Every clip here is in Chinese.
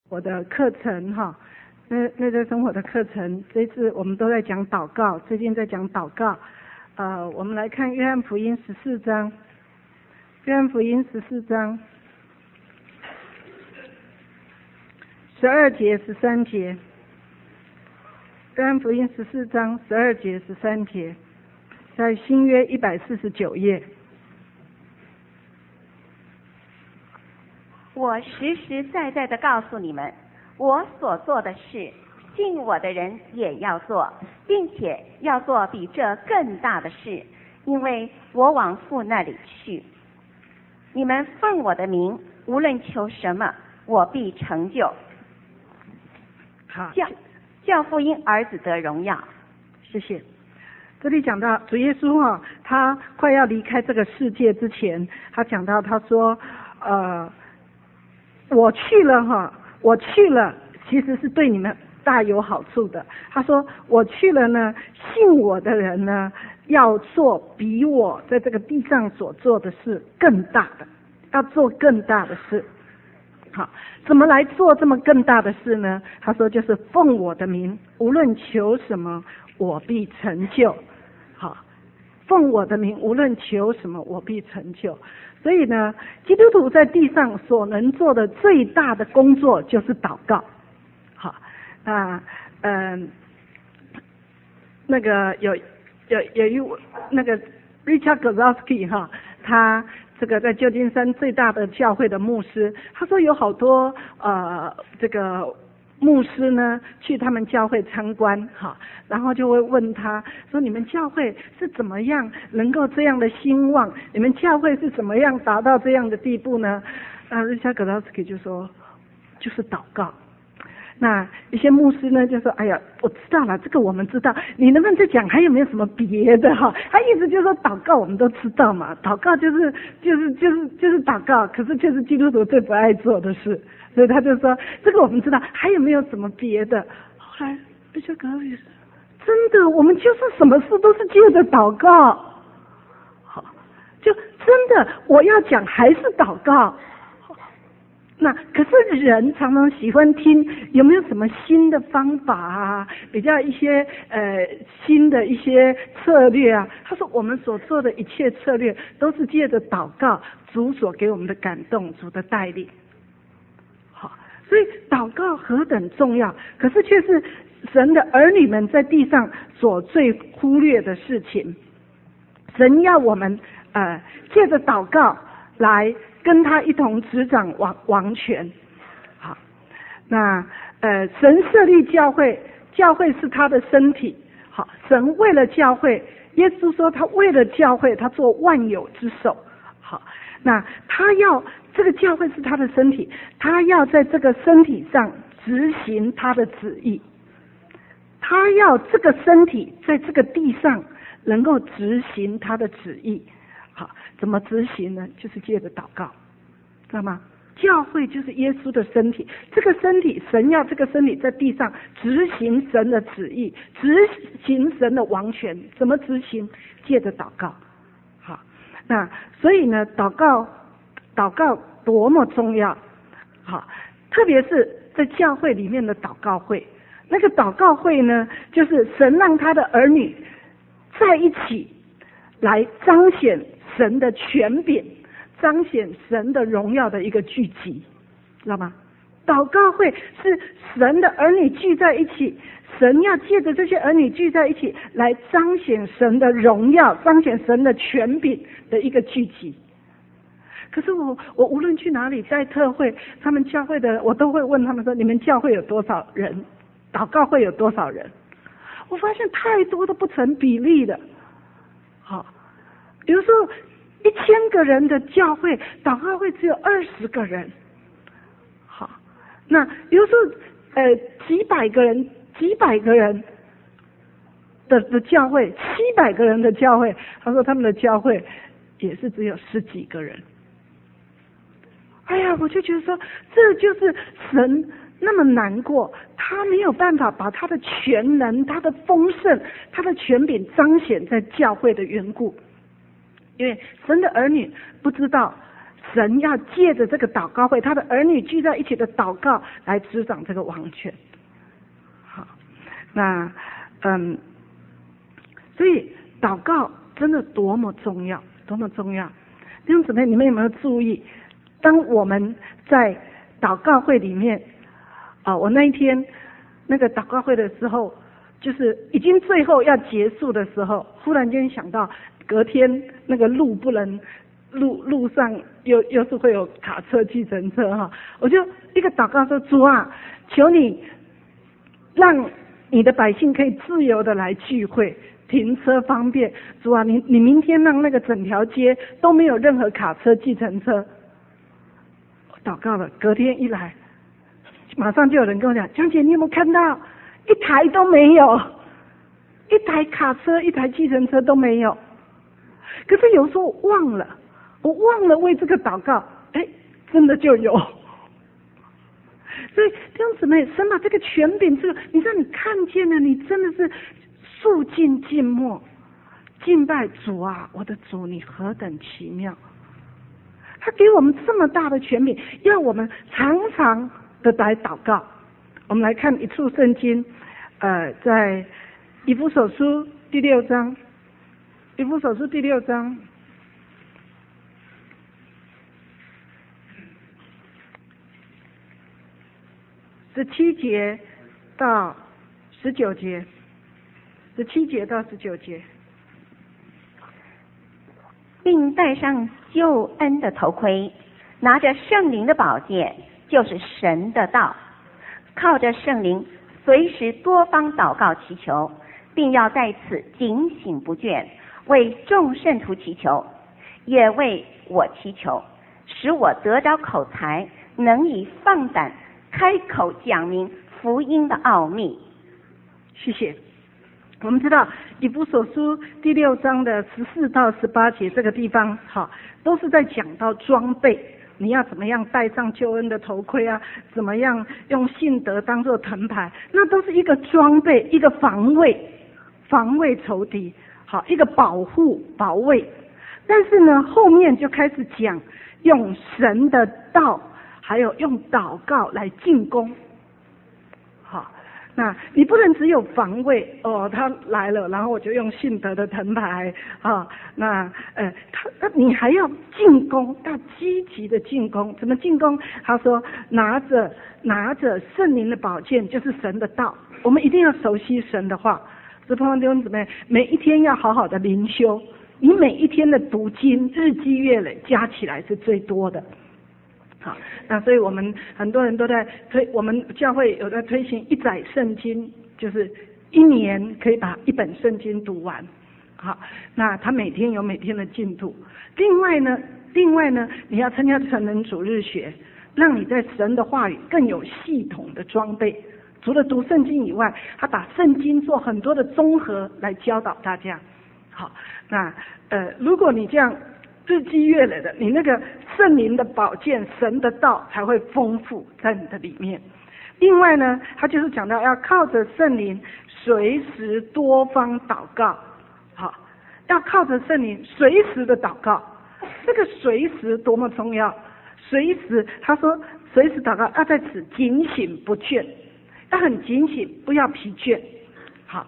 我的课程哈，内在生活的课程，这次我们都在讲祷告，最近在讲祷告。我们来看约翰福音14章，约翰福音14章12节13节，约翰福音14章12节13节，在新约149页。 我实实在在的告诉你们，我所做的事，信我的人也要做，并且要做比这更大的事，因为我往父那里去。你们奉我的名，无论求什么，我必成就。 好， 叫父因儿子得荣耀。 谢谢。这里讲到主耶稣他快要离开这个世界之前，他讲到他说我去了其实是对你们大有好处的。他说我去了呢，信我的人呢，要做比我在这个地上所做的事更大的，要做更大的事。好，怎么来做这么更大的事呢？他说就是奉我的名，无论求什么，我必成就。好，奉我的名，无论求什么，我必成就。所以呢，基督徒在地上所能做的最大的工作就是祷告。好，那个有一那个 Richard Gozowski 他这个在旧金山最大的教会的牧师，他说有好多这个牧师呢去他们教会参观然后就会问他说，你们教会是怎么样能够这样的兴旺？你们教会是怎么样达到这样的地步呢？Richard Gozowski 就说就是祷告。那一些牧师呢就说，哎呀，我知道了，这个我们知道，你能不能再讲还有没有什么别的他意思就是说祷告我们都知道嘛，祷告就是祷告，可是就是基督徒最不爱做的事，所以他就说这个我们知道，还有没有什么别的？后来这些哥说，真的，我们就是什么事都是借着祷告。好，就真的我要讲还是祷告。那可是人常常喜欢听有没有什么新的方法比较一些新的一些策略他说我们所做的一切策略都是借着祷告，主所给我们的感动，主的带领。好，所以祷告何等重要，可是却是神的儿女们在地上所最忽略的事情。神要我们借着祷告来跟他一同执掌王权。好，那神设立教会，教会是他的身体。好，神为了教会，耶稣说他为了教会，他做万有之首。好，那他要这个教会是他的身体，他要在这个身体上执行他的旨意，他要这个身体在这个地上能够执行他的旨意。好，怎么执行呢？就是借着祷告，知道吗？教会就是耶稣的身体，这个身体，神要这个身体在地上执行神的旨意，执行神的王权。怎么执行？借着祷告。好，那所以呢，祷告多么重要。好，特别是在教会里面的祷告会，那个祷告会呢，就是神让他的儿女在一起来彰显神的权柄，彰显神的荣耀的一个聚集，知道吗？祷告会是神的儿女聚在一起，神要借着这些儿女聚在一起来彰显神的荣耀，彰显神的权柄的一个聚集。可是我无论去哪里带特会，他们教会的我都会问他们说，你们教会有多少人？祷告会有多少人？我发现太多都不成比例的。好，比如说1000个人的教会，祷告会只有20个人。好，那比如说几百个人的教会，700个人的教会，他说他们的教会也是只有10几个人。哎呀，我就觉得说，这就是神那么难过，他没有办法把他的全能、他的丰盛、他的权柄彰显在教会的缘故。因为神的儿女不知道神要借着这个祷告会，他的儿女聚在一起的祷告来执掌这个王权。好，那所以祷告真的多么重要，多么重要！弟兄姊妹，你们有没有注意，当我们在祷告会里面我那一天那个祷告会的时候，就是已经最后要结束的时候，忽然间想到隔天那个路不能路上又是会有卡车计程车哈，我就一个祷告说，主啊，求你让你的百姓可以自由的来聚会，停车方便。主啊，你明天让那个整条街都没有任何卡车计程车。我祷告了，隔天一来马上就有人跟我讲，江姐你有没有看到一台都没有，一台卡车一台计程车都没有。可是有时候我忘了为这个祷告，真的就有。所以弟兄姊妹，神把这个权柄，这个你让你看见了，你真的是肃静静默敬拜主啊，我的主，你何等奇妙！他给我们这么大的权柄，要我们常常的来祷告。我们来看一处圣经，在以弗所书第6章，以弗所书第6章。17节到19节，17节到19节， 并戴上救恩的头盔，拿着圣灵的宝剑，就是神的道，靠着圣灵随时多方祷告祈求，并要在此警醒不倦，为众圣徒祈求，也为我祈求，使我得着口才，能以放胆开口讲明福音的奥秘。 谢谢。我们知道以弗所书第6章的14到18节这个地方，都是在讲到装备，你要怎么样戴上救恩的头盔啊，怎么样用信德当作藤牌，那都是一个装备，一个防卫仇敌，好，一个保卫。但是呢，后面就开始讲用神的道，还有用祷告来进攻。好，那你不能只有防卫他来了，然后我就用信德的藤牌你还要进攻，要积极的进攻。怎么进攻？他说拿着圣灵的宝剑，就是神的道。我们一定要熟悉神的话。所以弟兄姊妹，每一天要好好的灵修，你每一天的读经日积月累加起来是最多的。好，那所以我们很多人都在我们教会有在推行1载圣经，就是1年可以把1本圣经读完。好，那他每天有每天的进度。另外呢，你要参加成人主日学，让你在神的话语更有系统的装备。除了读圣经以外，他把圣经做很多的综合来教导大家。好，那如果你这样日积月累的，你那个圣灵的宝剑神的道才会丰富在你的里面。另外呢，他就是讲到要靠着圣灵随时多方祷告。好，要靠着圣灵随时的祷告，这个随时多么重要！随时，他说随时祷告，要在此警醒不倦，要很警醒，不要疲倦。好，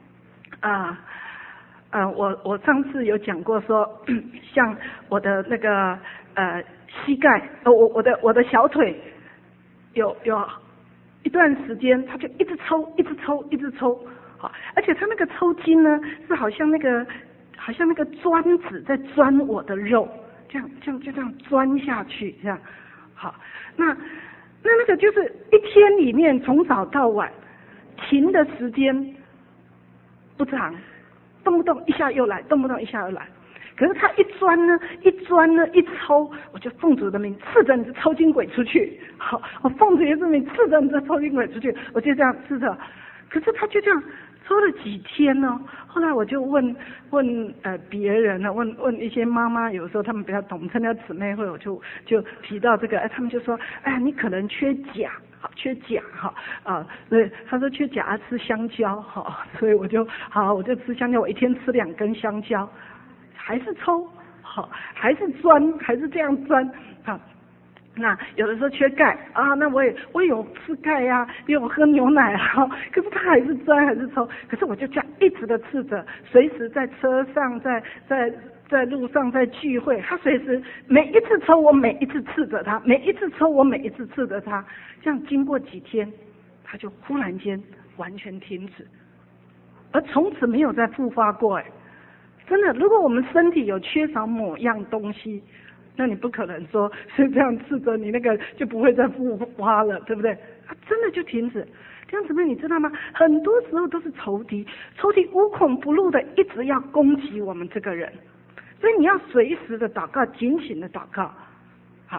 我上次有讲过说，像我的那个膝盖，我的小腿有一段时间，他就一直抽，好，而且他那个抽筋呢，是好像那个钻子在钻我的肉，就这样钻下去，这样。好，那个就是一天里面从早到晚停的时间不长。动不动一下又来，动不动一下又来。可是他一钻呢，一抽，我就奉主的名斥责你这抽筋鬼出去。好，我奉主耶稣的名斥责你这抽筋鬼出去。我就这样斥责。可是他就这样抽了几天呢？后来我就问别人呢，问一些妈妈，有时候他们比较懂，参加姊妹会，我就提到这个，他们就说，你可能缺钾。缺钾所以他说缺钾要吃香蕉所以我就吃香蕉，我一天吃2根香蕉，还是抽， 好，还是这样钻，好。那有的时候缺钙啊，那我也有吃钙呀，也有喝牛奶啊，可是他还是钻还是抽，可是我就这样一直的刺着，随时在车上，在路上，在聚会，他随时每一次抽我每一次刺着他，每一次抽我每一次刺着他，这样经过几天，他就忽然间完全停止，而从此没有再复发过。真的，如果我们身体有缺少某样东西，那你不可能说是这样刺着你那个就不会再复发了，对不对？它真的就停止。这样姊妹你知道吗？很多时候都是仇敌无孔不入的一直要攻击我们这个人，所以你要随时的祷告，警醒的祷告。好，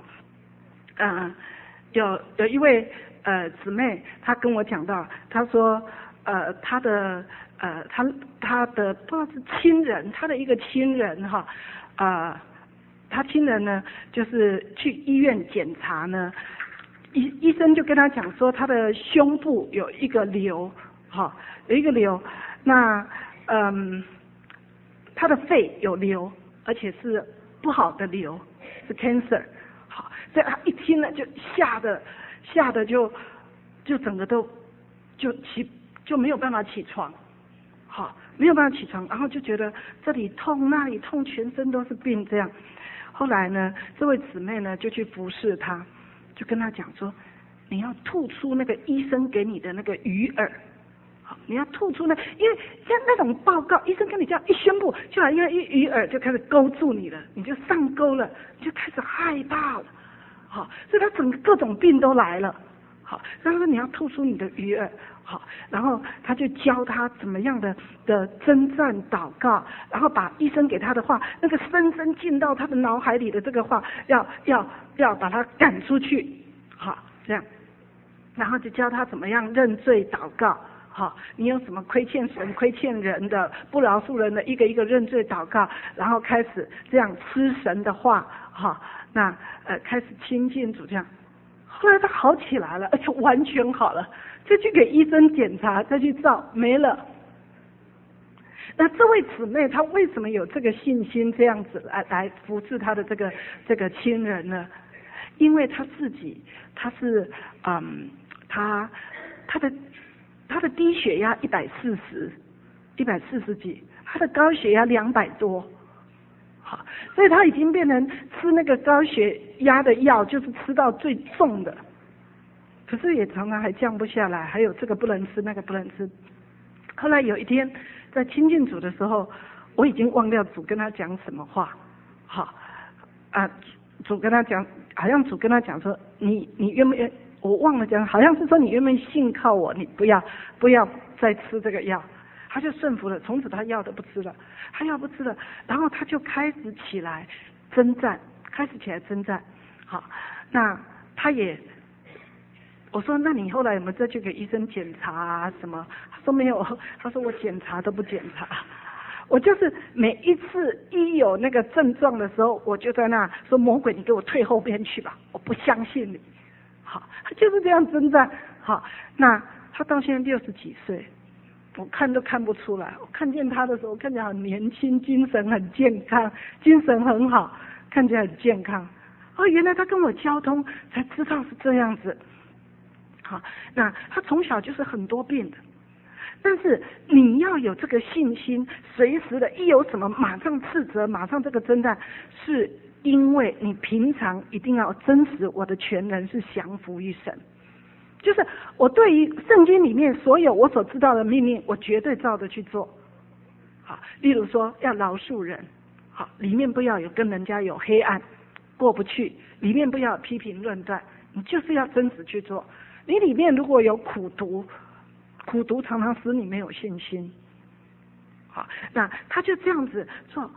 有一位姊妹，她跟我讲到，她说她的不知道是亲人，她的一个亲人哈他亲人呢，就是去医院检查呢，医生就跟他讲说，他的胸部有一个瘤，有一个瘤，那他的肺有瘤，而且是不好的瘤，是 cancer， 好，所以他一听呢就吓得就整个都就没有办法起床，好，没有办法起床，然后就觉得这里痛那里痛，全身都是病这样。后来呢，这位姊妹呢就去服侍他，就跟他讲说，你要吐出那个医生给你的那个鱼饵，好，你要吐出因为像那种报告，医生跟你这样一宣布，就好像鱼饵就开始勾住你了，你就上钩了，你就开始害怕了，好，所以他整个各种病都来了，好，然后说你要吐出你的鱼饵。好，然后他就教他怎么样的征战祷告，然后把医生给他的话，那个深深进到他的脑海里的这个话，要把他赶出去，好，这样，然后就教他怎么样认罪祷告，好，你有什么亏欠神、亏欠人的、不饶恕人的，一个一个认罪祷告，然后开始这样吃神的话，好，那开始亲近主这样。后来他好起来了，而且完全好了，再去给医生检查，再去照，没了。那这位姊妹她为什么有这个信心这样子来服侍她的这个亲人呢？因为她自己，她是她的低血压140几，她的高血压200多。好，所以他已经变成吃那个高血压的药，就是吃到最重的，可是也常常还降不下来，还有这个不能吃，那个不能吃。后来有一天在亲近主的时候，我已经忘掉主跟他讲什么话，好主跟他讲，好像主跟他讲说，你愿不愿？我忘了讲，好像是说你愿不愿意信靠我，你不要再吃这个药。他就顺服了，从此他药都不吃了，然后他就开始起来征战，好，那他也，我说那你后来有没有再去给医生检查啊什么？他说没有，他说我检查都不检查，我就是每一次一有那个症状的时候，我就在那说魔鬼你给我退后边去吧，我不相信你，好，他就是这样征战，好，那他到现在60几岁。我看都看不出来，我看见他的时候看起来很年轻，精神很健康，精神很好，看起来很健康。原来他跟我交通才知道是这样子。好，那他从小就是很多病的，但是你要有这个信心，随时的一有什么马上斥责，马上这个征战，是因为你平常一定要真实我的全人是降服于神。就是我对于圣经里面所有我所知道的命令，我绝对照着去做。好，例如说要饶恕人，好，里面不要有跟人家有黑暗过不去，里面不要有批评论断，你就是要真实去做。你里面如果有苦毒常常使你没有信心。好，那他就这样子做，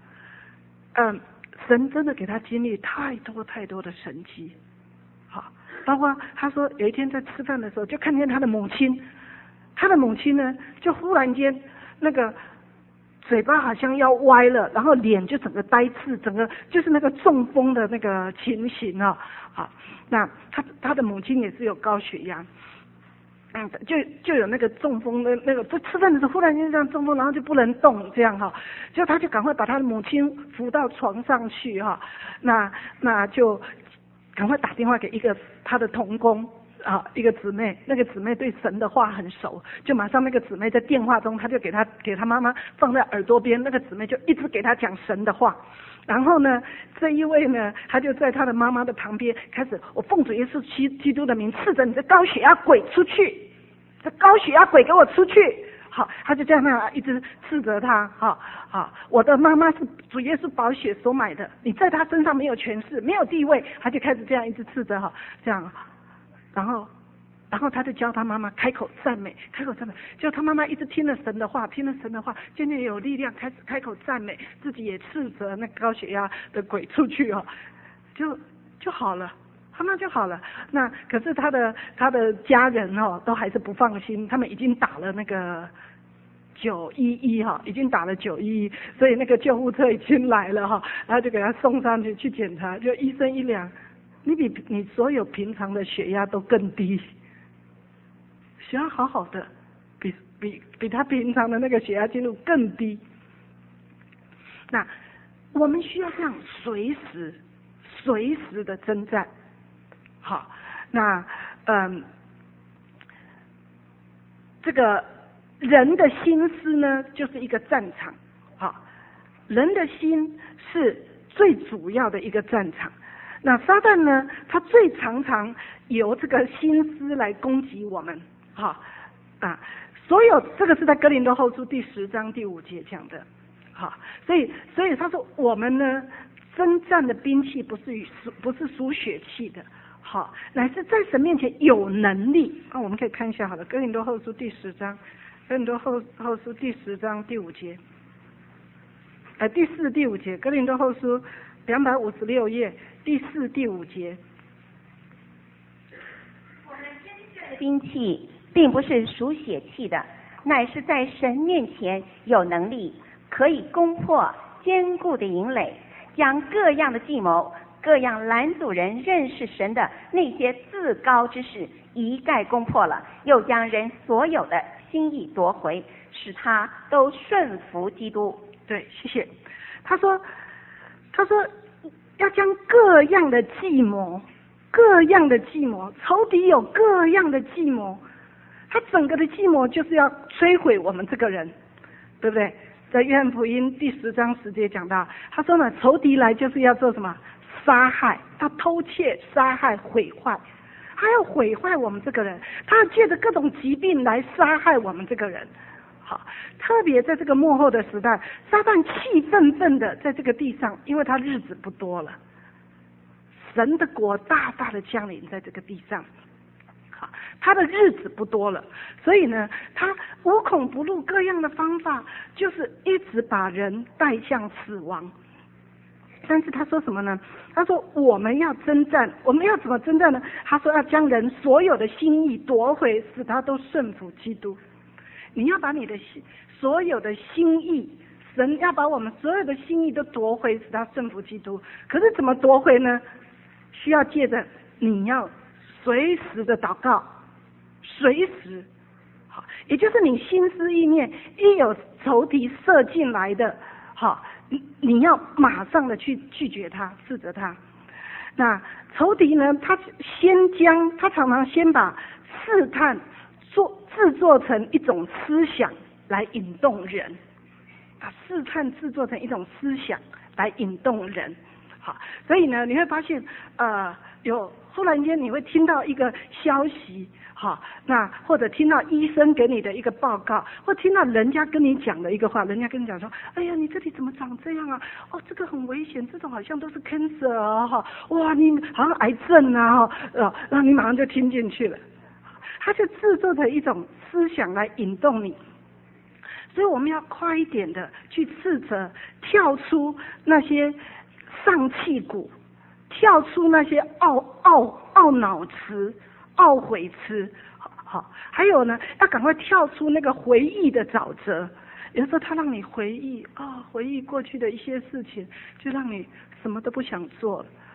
神真的给他经历太多的神迹。好，包括他说有一天在吃饭的时候，就看见他的母亲呢，就忽然间那个嘴巴好像要歪了，然后脸就整个呆滞，整个就是那个中风的那个情形啊。好，那他的母亲也是有高血压， 就有那个中风的那个，就吃饭的时候忽然间这样中风，然后就不能动这样哈，就他就赶快把他的母亲扶到床上去哈，那就赶快打电话给一个他的同工一个姊妹，那个姊妹对神的话很熟，就马上那个姊妹在电话中，他就给他妈妈放在耳朵边，那个姊妹就一直给他讲神的话。然后呢，这一位呢，他就在他的妈妈的旁边开始，我奉主耶稣基督的名斥责你这高血压鬼出去，这高血压鬼给我出去。好，他就这样一直斥责他。好，我的妈妈是主耶稣宝血所买的，你在他身上没有权势，没有地位，他就开始这样一直斥责这样，然后他就教他妈妈开口赞美，就他妈妈一直听了神的话，渐渐有力量，开始开口赞美，自己也斥责那高血压的鬼出去就好了，他妈就好了。那可是他的家人都还是不放心，他们已经打了那个911已经打了911，所以那个救护车已经来了然后就给他送上去检查，就医生一量，你比你所有平常的血压都更低。血压好好的，比他平常的那个血压记录更低。那我们需要这样随时的征战。好，那这个人的心思呢，就是一个战场。好，人的心是最主要的一个战场。那撒旦呢，他最常由这个心思来攻击我们。所有这个是在哥林多后书第10章第5节讲的。所以他说我们呢征战的兵器不是属血气的，乃是在神面前有能力。我们可以看一下好了，哥林多后书第10章，哥林多后书第10章第5节，第4、第5节，哥林多后书256页第4、第5节。 我们真正的兵器并不是属血气的，乃是在神面前有能力，可以攻破坚固的营垒，将各样的计谋、各样拦阻人认识神的那些自高之事一概攻破了，又将人所有的心意夺回，使他都顺服基督。 对，谢谢。他说要将各样的计谋，仇敌有各样的计谋，他整个的计谋就是要摧毁我们这个人，对不对？在约翰福音第10章10节讲到，他说呢，仇敌来就是要做什么？杀害，他偷窃、杀害、毁坏，他要毁坏我们这个人，他要借着各种疾病来杀害我们这个人。好，特别在这个末后的时代，撒旦气愤愤的在这个地上，因为他日子不多了，神的国大大的降临在这个地上。好，他的日子不多了，所以呢，他无孔不入各样的方法，就是一直把人带向死亡。但是他说什么呢？他说我们要征战，我们要怎么征战呢？他说要将人所有的心意夺回，使他都顺服基督。你要把你的所有的心意，神要把我们所有的心意都夺回，使他顺服基督。可是怎么夺回呢？需要借着你要随时的祷告，随时，好，也就是你心思意念一有仇敌射进来的，好，你要马上的去拒绝他，斥责他。那仇敌呢，他常常先把试探制作成一种思想来引动人，把试探制作成一种思想来引动人。好，所以呢，你会发现，忽然间你会听到一个消息，好，那或者听到医生给你的一个报告，或听到人家跟你讲的一个话，人家跟你讲说，哎呀，你这里怎么长这样啊？这个很危险，这种好像都是 cancer 哇，你好像癌症啊，然后你马上就听进去了。他就制作的一种思想来引动你，所以我们要快一点的去斥责，跳出那些丧气谷，跳出那些懊恼词、懊悔词，好，还有呢，要赶快跳出那个回忆的沼泽。有时候他让你回忆过去的一些事情，就让你什么都不想做了。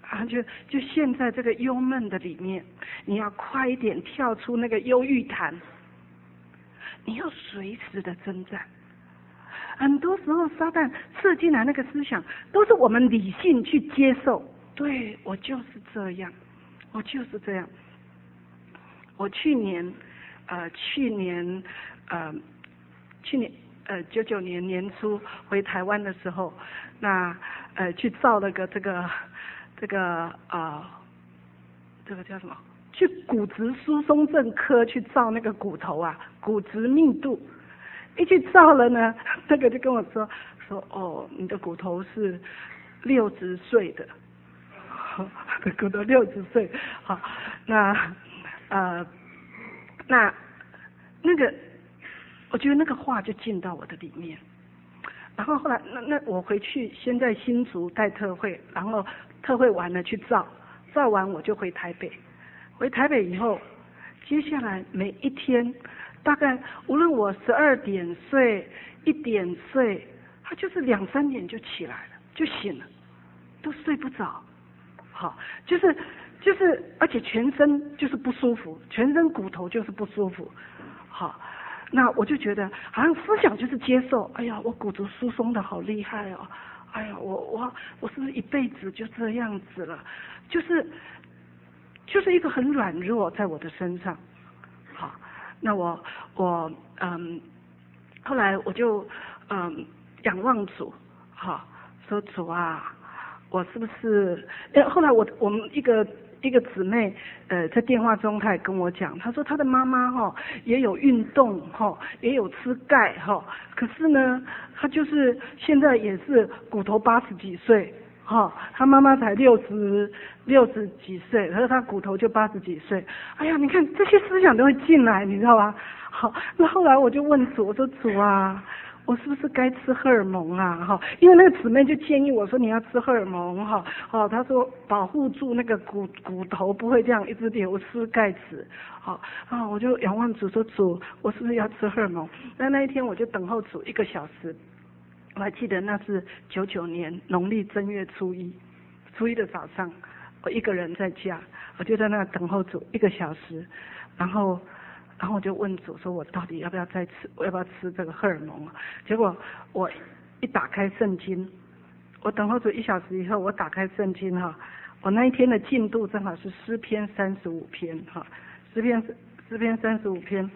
就陷在这个忧闷的里面，你要快一点跳出那个忧郁潭，你要随时的征战。很多时候撒旦刺进来那个思想，都是我们理性去接受。对，我就是这样，我就是这样。我去年99年年初回台湾的时候，那去照了个这个叫什么？去骨质疏松症科去照那个骨头啊，骨质密度。一去照了呢，那个就跟我说哦，你的骨头是60岁的，骨头60岁。好，那个，我觉得那个话就进到我的里面。然后后来那我回去先在新竹带特会，然后特会完了去照完我就回台北。回台北以后，接下来每一天大概无论我12点睡1点睡，他就是2、3点就起来了，就醒了，都睡不着。好，就是而且全身就是不舒服，全身骨头就是不舒服。好，那我就觉得好像思想就是接受，哎呀，我骨质疏松的好厉害哦，哎呀，我是不是一辈子就这样子了？就是一个很软弱在我的身上。好，那我后来我就仰望主，好，说主啊，我是不是？后来我们一个姊妹在电话中她也跟我讲，她说她的妈妈也有运动也有吃钙可是呢她就是现在也是骨头80几岁她妈妈才60几岁，可是她骨头就80几岁。哎呀，你看这些思想都会进来，你知道吧？好，那后来我就问主，我说主啊，我是不是该吃荷尔蒙啊？因为那个姊妹就建议我说你要吃荷尔蒙她说保护住那个骨头不会这样一直流失钙质。我就仰望主说主，我是不是要吃荷尔蒙？那一天我就等候主1个小时。我还记得那是99年农历正月初一的早上，我一个人在家，我就在那等候主1个小时，然后我就问主说，我到底要不要再吃？我要不要吃这个荷尔蒙？结果我一打开圣经，我等候主1小时以后，我打开圣经我那一天的进度正好是诗篇35篇诗篇35篇。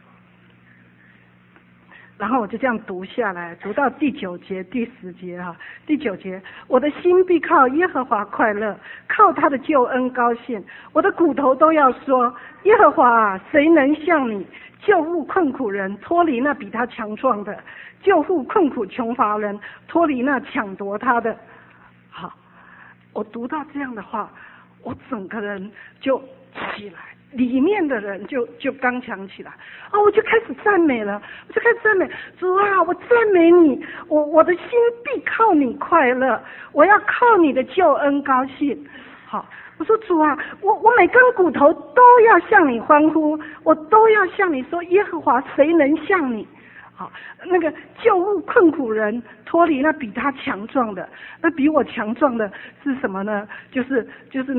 然后我就这样读下来，读到第9节、第10节第9节，我的心必靠耶和华快乐，靠他的救恩高兴。我的骨头都要说，耶和华啊，谁能像你救护困苦人，脱离那比他强壮的，救护困苦穷乏人，脱离那抢夺他的。好，我读到这样的话，我整个人就起来，里面的人就刚强起来我就开始赞美了，主啊，我赞美你，我的心必靠你快乐，我要靠你的救恩高兴。好，我说主啊，我每根骨头都要向你欢呼，我都要向你说，耶和华谁能像你？好，那个救护困苦人，脱离那比他强壮的，那比我强壮的是什么呢？就是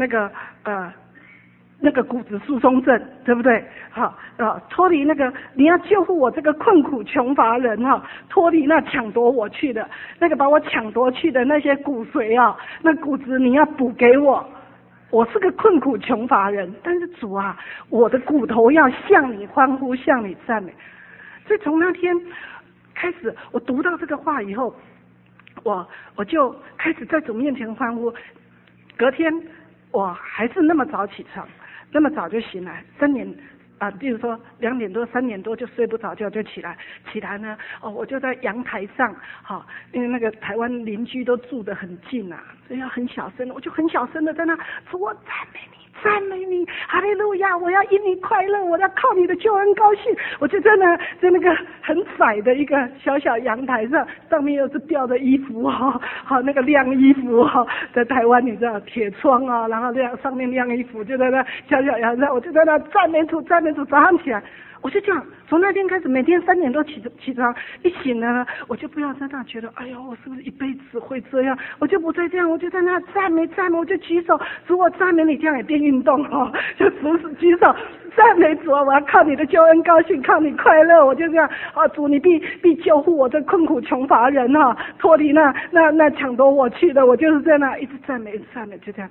那个骨质疏松症，对不对？脱离那个你要救护我这个困苦穷乏人脱离那抢夺我去的那个把我抢夺去的那些骨髓那骨质你要补给我。我是个困苦穷乏人，但是主啊，我的骨头要向你欢呼，向你赞美。所以从那天开始，我读到这个话以后，我就开始在主面前欢呼。隔天我还是那么早起床，那么早就醒来，3点比如说2点多3点多就睡不着觉就起来呢我就在阳台上因为那个台湾邻居都住得很近所以要很小声，我就很小声的在那说，我赞美你，哈利路亚，我要因你快乐，我要靠你的救恩高兴。我就在那个很窄的一个小阳台上面又是吊着衣服那个晾衣服在台湾你知道铁窗然后上面晾衣服，就在那小阳台上，我就在那赞美主。早上起来， 我就这样，从那天开始，每天3点多起床，一醒了，我就不要在那觉得，哎呦，我是不是一辈子会这样？我就不再这样，我就在那赞美，我就举手，主我赞美你，这样也变运动哦，就举手赞美主，我要靠你的救恩高兴，靠你快乐，我就这样啊，主你必救护我这困苦穷乏人哈，脱离那抢夺我去的，我就是在那一直赞美，就这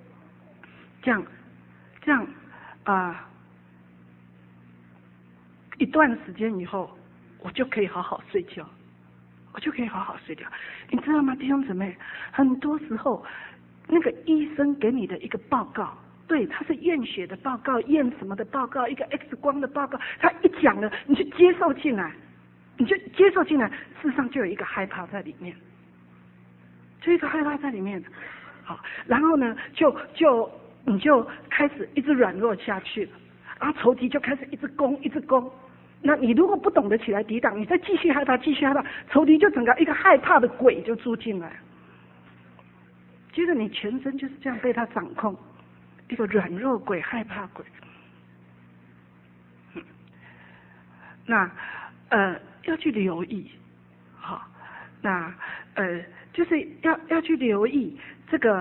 样一段时间以后，我就可以好好睡觉，你知道吗，弟兄姊妹？很多时候，那个医生给你的一个报告，对，他是验血的报告，验什么的报告，一个 X 光的报告，他一讲了，你就接受进来，事实上就有一个害怕在里面，好，然后呢，你就开始一直软弱下去了，然后仇敌就开始一直攻。那你如果不懂得起来抵挡，你再继续害怕，仇敌就整个一个害怕的鬼就住进来，接着你全身就是这样被他掌控，一个软弱鬼、害怕鬼。那要去留意，好，那就是要去留意这个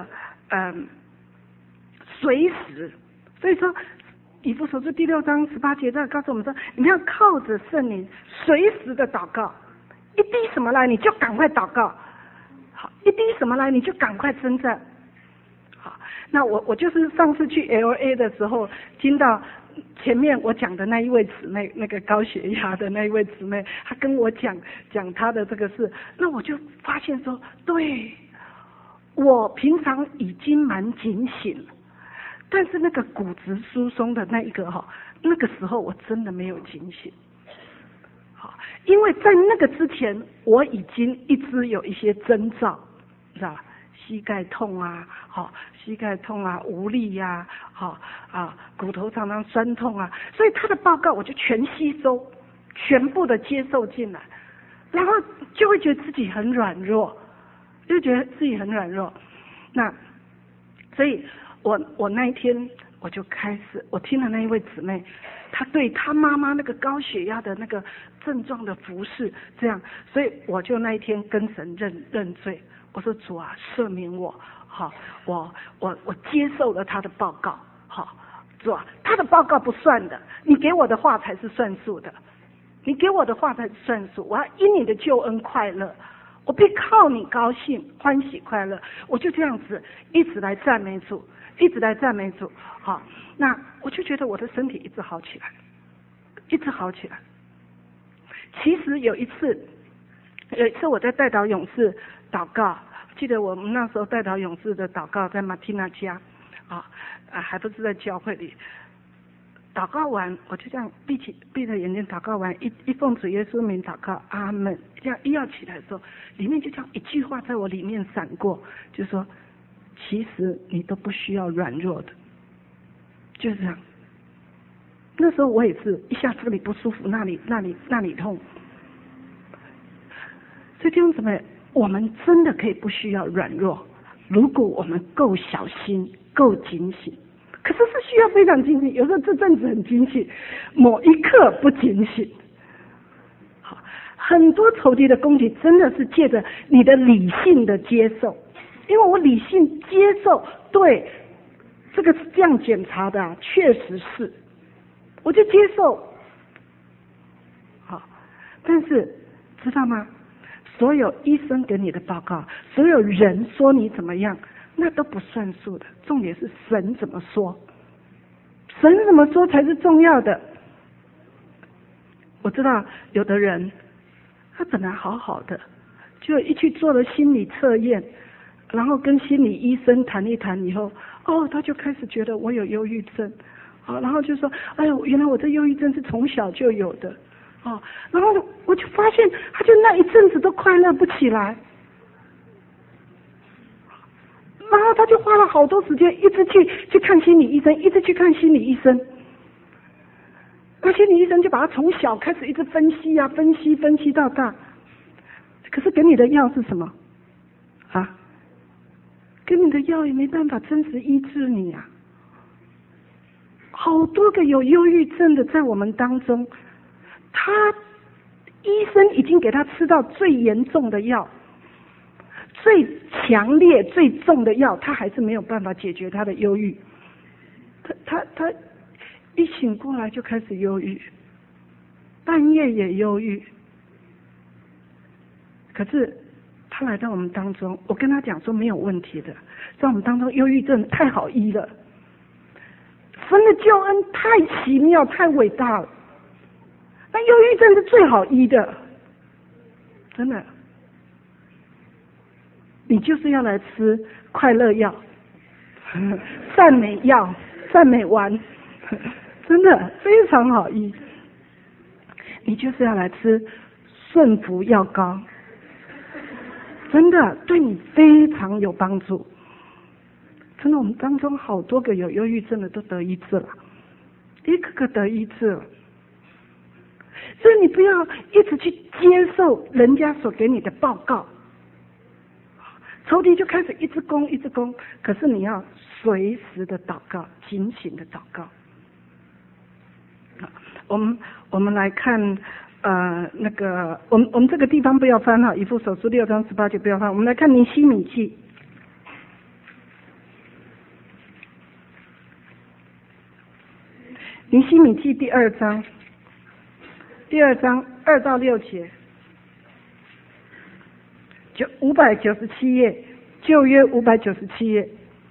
随时，所以说以弗所书第6章18节这告诉我们说，你们要靠着圣灵随时的祷告，一滴什么来你就赶快祷告，好，一滴什么来你就赶快征战。好，那我就是上次去 LA 的时候，听到前面我讲的那一位姊妹，那个高血压的那一位姊妹，她跟我讲她的这个事，那我就发现说，对，我平常已经蛮警醒了。但是那个骨质疏松的那个时候我真的没有警醒，好，因为在那个之前我已经一直有一些征兆，知道吧？膝盖痛啊，无力呀，骨头常常酸痛啊，所以他的报告我就全吸收，全部的接受进来，然后就会觉得自己很软弱，那所以我那一天我就开始，我听了那一位姊妹，她对她妈妈那个高血压的那个症状的服侍，这样，所以我就那一天跟神认罪，我说主啊，赦免我，好，我接受了他的报告，好，主啊，他的报告不算的，你给我的话才是算数的，我要因你的救恩快乐。我必靠你高兴、欢喜、快乐，我就这样子一直来赞美主，好，那我就觉得我的身体一直好起来。其实有一次我在代祷勇士祷告，记得我们那时候代祷勇士的祷告在马蒂娜家，还不是在教会里。祷告完，我就这样闭着眼睛祷告完，一奉主耶稣名祷告，阿门。这样一要起来的时候，里面就这样一句话在我里面闪过，就说：其实你都不需要软弱的，就是这样。那时候我也是一下这里不舒服，那里痛。所以弟兄姊妹，我们真的可以不需要软弱，如果我们够小心、够警醒。可是需要非常警醒，有时候这阵子很警醒，某一刻不警醒。好，很多仇敌的攻击真的是借着你的理性的接受，因为我理性接受，对，这个是这样检查的，确实是，我就接受。好，但是知道吗？所有医生给你的报告，所有人说你怎么样，那都不算数的，重点是神怎么说，神怎么说才是重要的。我知道有的人他本来好好的，就一去做了心理测验，然后跟心理医生谈一谈以后，他就开始觉得我有忧郁症，然后就说，哎呦，原来我这忧郁症是从小就有的，然后我就发现他就那一阵子都快乐不起来。然后他就花了好多时间，一直去看心理医生，那心理医生就把他从小开始一直分析到大。可是给你的药是什么？给你的药也没办法真实医治你啊。 好多个有忧郁症的在我们当中，医生已经给他吃到最严重的药，最强烈最重的药，他还是没有办法解决他的忧郁。他一醒过来就开始忧郁，半夜也忧郁。可是他来到我们当中，我跟他讲说没有问题的，在我们当中忧郁症太好医了，神的救恩太奇妙太伟大了，那忧郁症是最好医的，真的。你就是要来吃快乐药、赞美药、赞美丸，真的非常好医。你就是要来吃顺服药膏，真的对你非常有帮助。真的，我们当中好多个有忧郁症的都得医治了，一个个得医治了。所以你不要一直去接受人家所给你的报告，仇敌就开始一直攻一直攻，可是你要随时的祷告，警醒的祷告。我们来看我们这个地方不要翻哈，以弗所书6章18节不要翻。我们来看尼希米记，尼希米记第2章2到6节，就597页，旧约597页，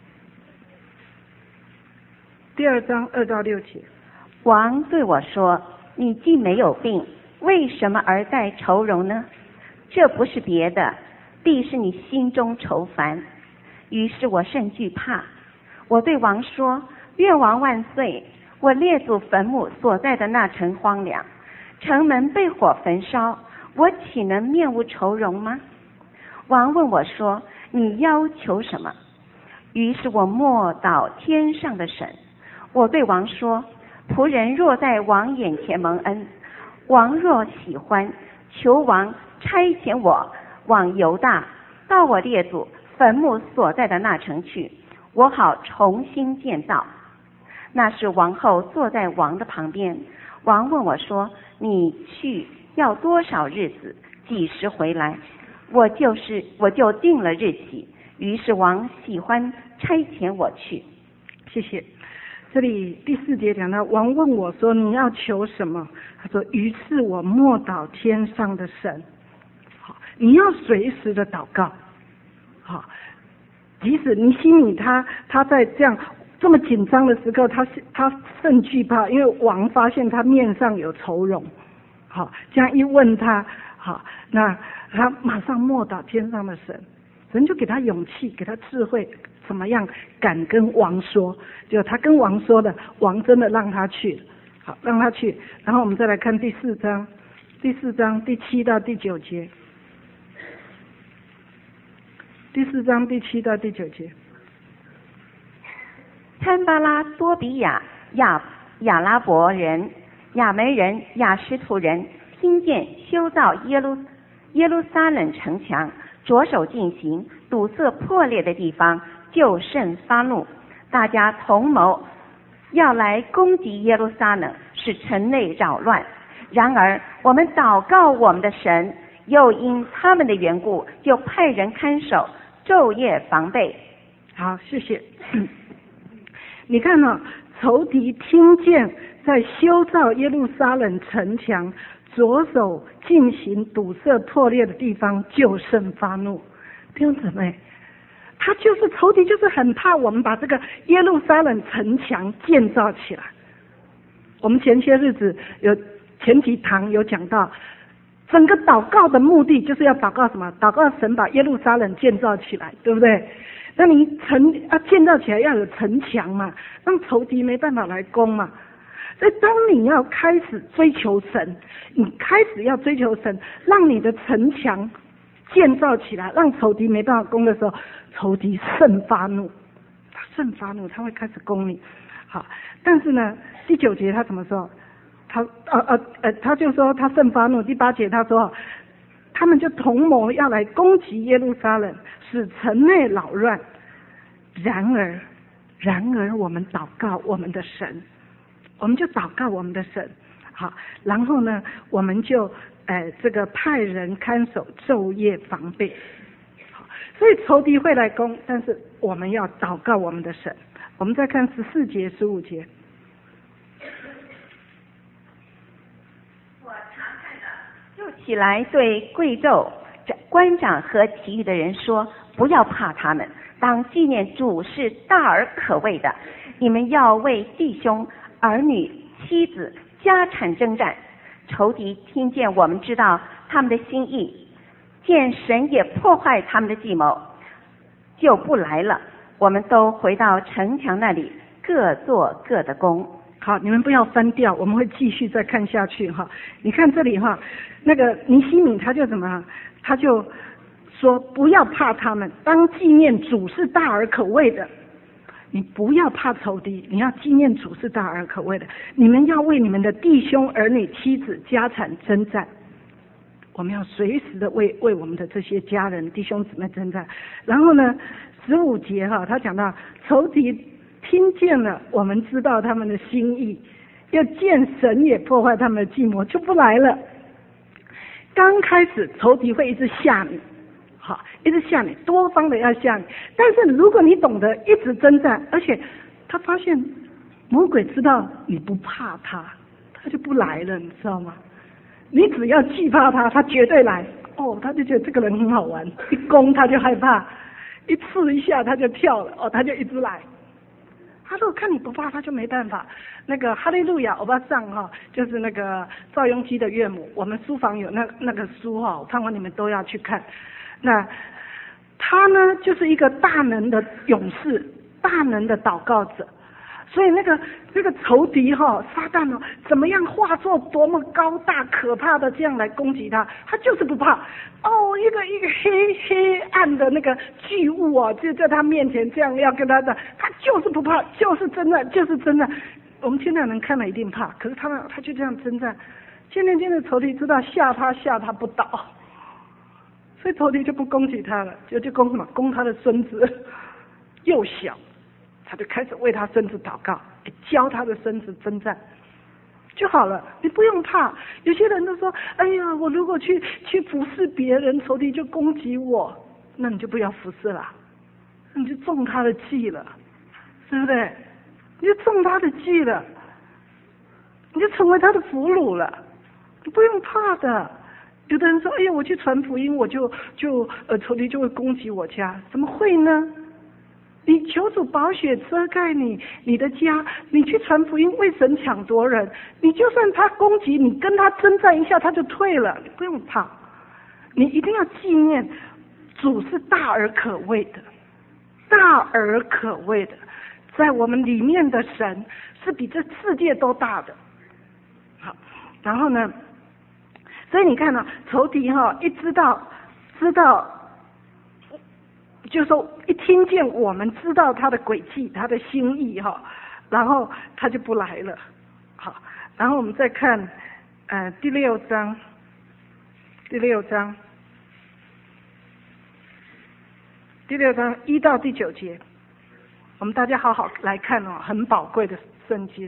第2章2到6节。 王对我说：“你既没有病，为什么而带愁容呢？这不是别的，必是你心中愁烦。”于是我甚惧怕。我对王说：“愿王万岁！我列祖坟墓所在的那城荒凉，城门被火焚烧，我岂能面无愁容吗？”王问我说：“你要求什么？”于是我默祷天上的神。我对王说：“仆人若在王眼前蒙恩，王若喜欢，求王差遣我往犹大，到我列祖坟墓所在的那城去，我好重新建造。”那时王后坐在王的旁边。王问我说：“你去要多少日子？几时回来？”我就定了日期。于是王喜欢差遣我去。 谢谢。这里第4节讲到，王问我说：“你要求什么？”他说：“于是我默祷天上的神。”好，你要随时的祷告。好，即使尼希米他在这么紧张的时刻，他甚惧怕，因为王发现他面上有愁容。好，这样一问他，好，那他马上默祷天上的神，神就给他勇气，给他智慧，怎么样敢跟王说？就他跟王说的，王真的让他去了。好，让他去。然后我们再来看第4章第7到第9节。第4章第7到第9节。 参巴拉、多比亚、亚拉伯人、亚门人、亚实土人听见修造耶路撒冷城墙，着手进行，堵塞破裂的地方，就甚发怒。大家同谋要来攻击耶路撒冷，使城内扰乱。然而我们祷告我们的神，又因他们的缘故，就派人看守，昼夜防备。 好，谢谢。你看呢，仇敌听见在修造耶路撒冷城墙，着手进行堵塞破裂的地方，就甚发怒。弟兄姊妹，他就是仇敌，就是很怕我们把这个耶路撒冷城墙建造起来。我们前些日子前几堂有讲到，整个祷告的目的就是要祷告什么？祷告神把耶路撒冷建造起来，对不对？那你建造起来要有城墙嘛，让仇敌没办法来攻嘛。所以当你要开始追求神，你开始要追求神，让你的城墙建造起来，让仇敌没办法攻的时候，仇敌甚发怒，他会开始攻你。好，但是呢，第9节他怎么说？他就说他甚发怒。第8节他说，他们就同谋要来攻击耶路撒冷，使城内扰乱。然而我们祷告我们的神， 我们就祷告我们的神，好，然后呢，我们就这个派人看守，昼夜防备。好，所以仇敌会来攻，但是我们要祷告我们的神。我们再看14节、15节。 我常看的，就起来对贵胄、官长和其余的人说：不要怕他们，当纪念主是大而可畏的。你们要为弟兄、儿女、妻子、家产征战。仇敌听见我们知道他们的心意，见神也破坏他们的计谋，就不来了。我们都回到城墙那里，各做各的工。 好，你们不要翻掉，我们会继续再看下去哈。你看这里哈，那个尼希米他就怎么，他就说不要怕他们，当纪念主是大而可畏的。你不要怕仇敌，你要纪念主是大而可畏的。你们要为你们的弟兄、儿女、妻子、家产征战。我们要随时的为我们的这些家人、弟兄姊妹征战。然后呢，15节哈，他讲到仇敌听见了，我们知道他们的心意，要见神也破坏他们的计谋，就不来了。刚开始仇敌会一直吓你。好，一直吓你，多方的要吓你。但是如果你懂得一直征战，而且他发现魔鬼知道你不怕他，他就不来了，你知道吗？你只要惧怕他，他绝对来。哦，他就觉得这个人很好玩，一攻他就害怕，一刺一下他就跳了，哦，他就一直来。他如果看你不怕，他就没办法。那个哈利路亚欧巴桑哈，就是那个赵雍基的岳母，我们书房有那个书哈，我盼望你们都要去看。那他呢，就是一个大能的勇士，大能的祷告者。所以那个仇敌哈，撒旦哦，怎么样化作多么高大可怕的这样来攻击他，他就是不怕。哦，一个黑暗的那个巨物哦，就在他面前这样要跟他的，他就是不怕，就是真的，就是真的。我们现在人看了一定怕，可是他就这样征战。渐渐的仇敌知道吓他不倒。所以仇敌就不攻击他了，就攻什么？攻他的孙子，幼小，他就开始为他孙子祷告，教他的孙子征战就好了，你不用怕。有些人都说：“哎呀，我如果去服侍别人，仇敌就攻击我，那你就不要服侍了，你就中他的计了，对不对？你就中他的计了，你就成为他的俘虏了，你不用怕的。”有的人说：“哎呀，我去传福音，我就仇敌就会攻击我家，怎么会呢？你求主宝血遮盖你的家，你去传福音，为神抢夺人，你就算他攻击你，跟他征战一下，他就退了，你不用怕。你一定要纪念，主是大而可畏的，大而可畏的，在我们里面的神是比这世界都大的。好，然后呢？”所以你看呢，仇敌哈一知道，就是说一听见我们知道他的诡计、他的心意哈，然后他就不来了。好，然后我们再看第六章1到第9节，我们大家好好来看哦，很宝贵的圣经。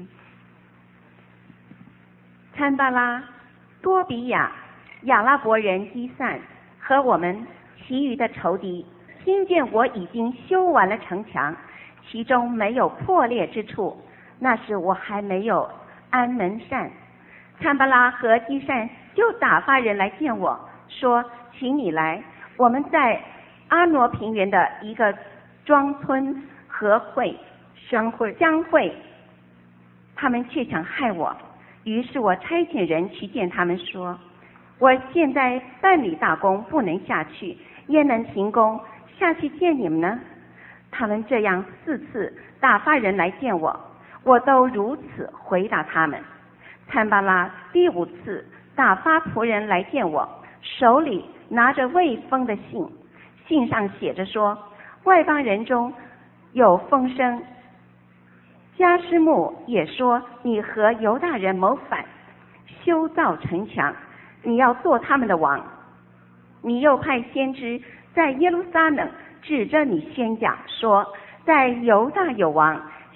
参巴拉、多比亚、亚拉伯人基散和我们其余的仇敌，听见我已经修完了城墙，其中没有破裂之处，那时我还没有安门扇。参巴拉和基散就打发人来见我，说：“请你来，我们在阿挪平原的一个庄村相会。”他们却想害我，于是我差遣人去见他们，说：“我现在办理大工，不能下去，焉能停工下去见你们呢？”他们这样4次打发人来见我，我都如此回答他们。参巴拉第5次打发仆人来见我，手里拿着未封的信，信上写着说：“外邦人中有风声。”迦施木也说：“你和犹大人谋反，修造城墙，你要做他们的王。”你又派先知在耶路撒冷指着你宣讲说：“在犹大有王，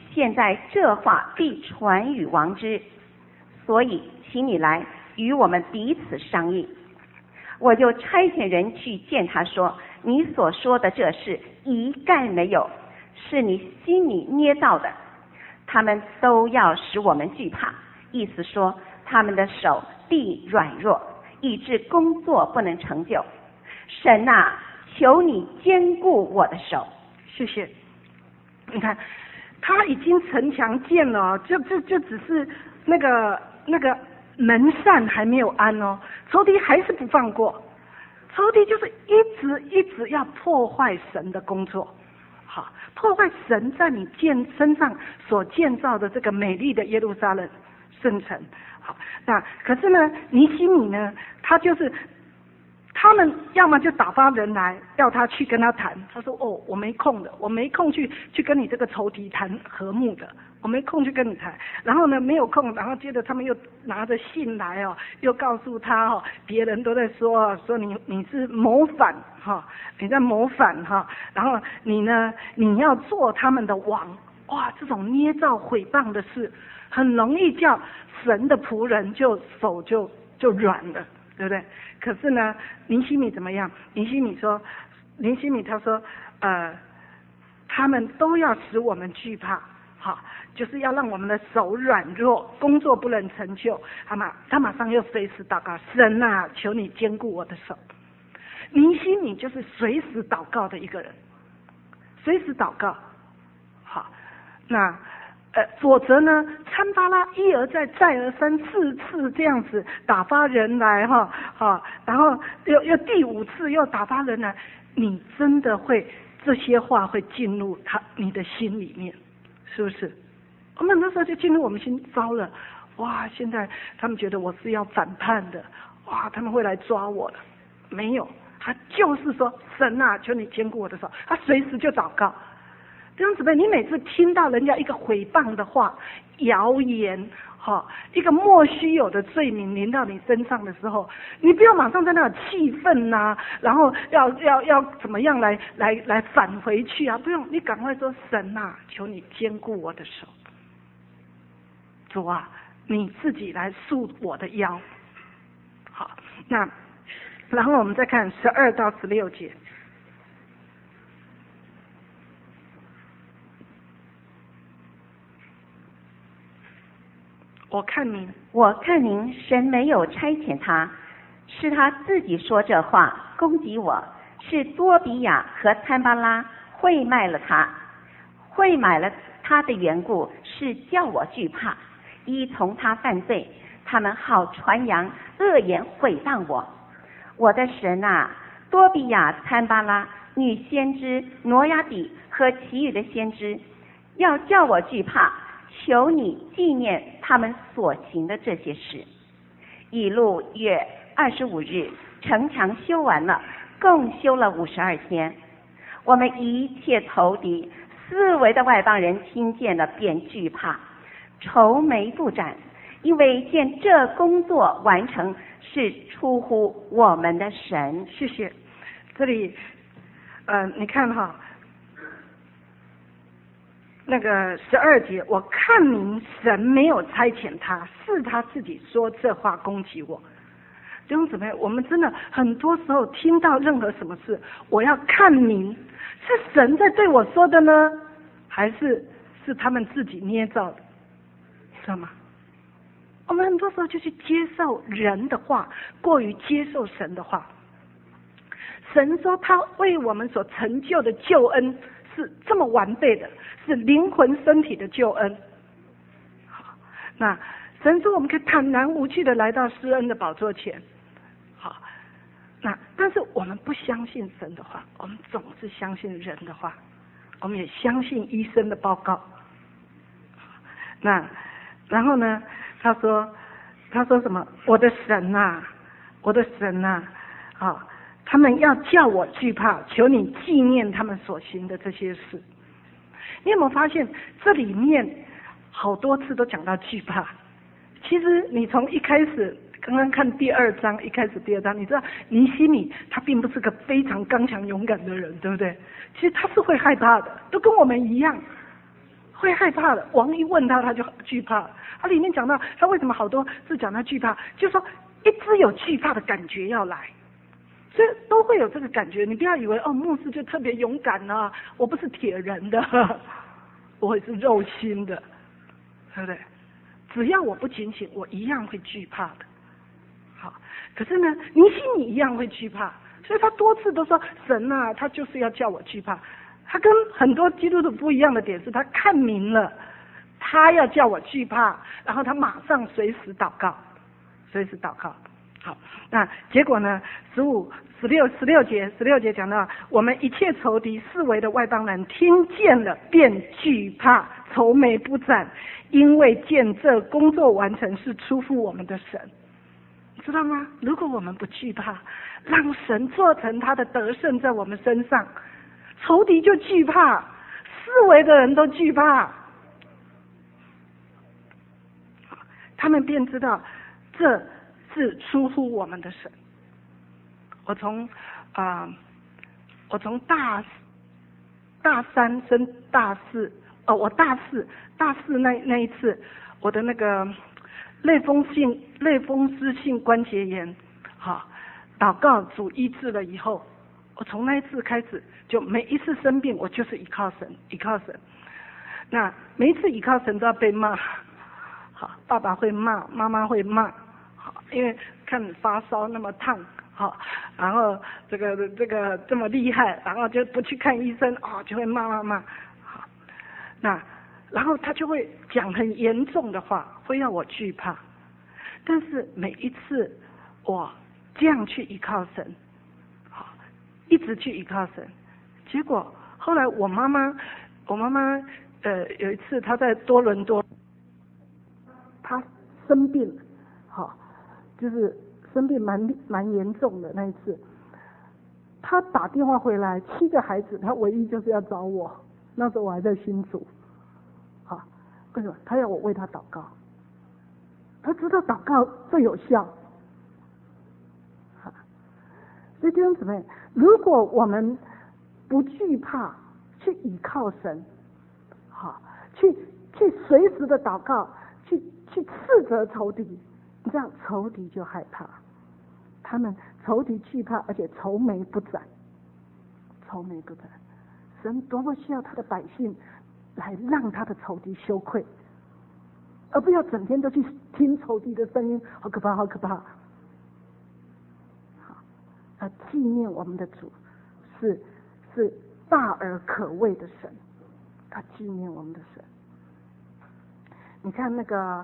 现在这话必传与王之，所以请你来与我们彼此商议。我就差遣人去见他说，你所说的这事一概没有，是你心里捏造的。他们都要使我们惧怕，意思说他们的手必软弱，以致工作不能成就。神啊，求你坚固我的手。 谢谢。你看他已经城墙建了，就只是那个门扇还没有安哦，仇敌还是不放过，仇敌就是一直要破坏神的工作，好，破坏神在你身上所建造的这个美丽的耶路撒冷圣城。好，那可是呢，尼希米呢，他们要么就打发人来要他去跟他谈，他说哦，我没空的，我没空去跟你这个仇敌谈和睦的，我没空去跟你谈。然后呢，没有空，然后接着他们又拿着信来哦，又告诉他哦，别人都在说你是谋反哈，你在谋反哈，然后你呢，你要做他们的王。哇，这种捏造毁谤的事，很容易叫神的仆人手就软了。对不对？可是呢，尼希米怎么样？尼希米他说，他们都要使我们惧怕，好，就是要让我们的手软弱，工作不能成就。他马上又随时祷告，神啊，求你坚固我的手。尼希米就是随时祷告的一个人，随时祷告。好，那。否则呢，参巴拉一而再再而三4次这样子打发人来然后又第5次又打发人来，你真的会这些话会进入你的心里面，是不是？我们那时候就进入我们心，糟了，哇！现在他们觉得我是要反叛的，哇！他们会来抓我的，没有，他就是说神啊，求你坚固我的手，他随时就祷告。弟兄姊妹，你每次听到人家一个毁谤的话、谣言，一个莫须有的罪名临到你身上的时候，你不要马上在那气愤呐，然后要怎么样来返回去啊？不用，你赶快说神啊，求你坚固我的手，主啊，你自己来束我的腰。好，那然后我们再看12到16节。我看您神没有差遣他，是他自己说这话攻击我，是多比亚和参巴拉会卖了他的缘故，是叫我惧怕，依从他犯罪，他们好传扬恶言毁谤我。我的神啊，多比亚、参巴拉、女先知挪亚底和其余的先知，要叫我惧怕，求你纪念他们所行的这些事。以路月25日，城墙修完了，共修了52天。我们一切仇敌四围的外邦人听见了，便惧怕，愁眉不展，因为见这工作完成是出乎我们的神。 谢谢。这里你看哈，那个12节，我看您神没有差遣他，是他自己说这话攻击我。弟兄姊妹，我们真的很多时候听到任何什么事，我要看您，是神在对我说的呢，还是他们自己捏造的，知道吗？我们很多时候就去接受人的话，过于接受神的话。神说他为我们所成就的救恩是这么完备的，是灵魂身体的救恩。好，那神说我们可以坦然无惧的来到施恩的宝座前。好，那但是我们不相信神的话，我们总是相信人的话，我们也相信医生的报告。那然后呢，他说什么？我的神啊，我的神啊，啊，他们要叫我惧怕，求你纪念他们所行的这些事。你有没有发现这里面好多次都讲到惧怕？其实你从一开始刚刚看第2章，你知道尼希米他并不是个非常刚强勇敢的人，对不对？其实他是会害怕的，都跟我们一样。 会害怕的。王一问他，他就惧怕了。他里面讲到他为什么好多字讲他惧怕，就是说一直有惧怕的感觉要来，所以都会有这个感觉。你不要以为牧师就特别勇敢啊，我不是铁人的，我也是肉心的，对不对？只要我不警醒，我一样会惧怕的。好，可是呢，尼希米一样会惧怕，所以他多次都说神啊，他就是要叫我惧怕。他跟很多基督徒不一样的点是，他看明了，他要叫我惧怕，然后他马上随时祷告，随时祷告。好，那结果呢？16节讲到，我们一切仇敌四围的外邦人听见了便惧怕，愁眉不展，因为见这工作完成是出乎我们的神。知道吗？如果我们不惧怕，让神做成他的得胜在我们身上，仇敌就惧怕，四围的人都惧怕，他们便知道这是出乎我们的神。我从大三升大四，我大四那一次，我的那个类风湿性关节炎，好，祷告主医治了以后，我从那一次开始，就每一次生病，我就是依靠神。那每一次依靠神都要被骂，好，爸爸会骂，妈妈会骂，好，因为看你发烧那么烫，好，然后这个这么厉害，然后就不去看医生，就会骂，好，那然后他就会讲很严重的话，会让我惧怕。但是每一次我这样去依靠神，好，一直去依靠神，结果后来我妈妈有一次她在多伦多，她生病了，好，就是生病蛮严重的那一次，她打电话回来，7个孩子，她唯一就是要找我，那时候我还在新竹。好，为什么？他要我为他祷告，他知道祷告最有效。好，所以弟兄姊妹，如果我们不惧怕，去倚靠神，好，去随时的祷告，去斥责仇敌，这样仇敌就害怕，他们仇敌惧怕，而且愁眉不展。神多么需要他的百姓来让他的仇敌羞愧，而不要整天都去听仇敌的声音，好可怕。好，纪念我们的主是大而可畏的神，他纪念我们的神。你看那个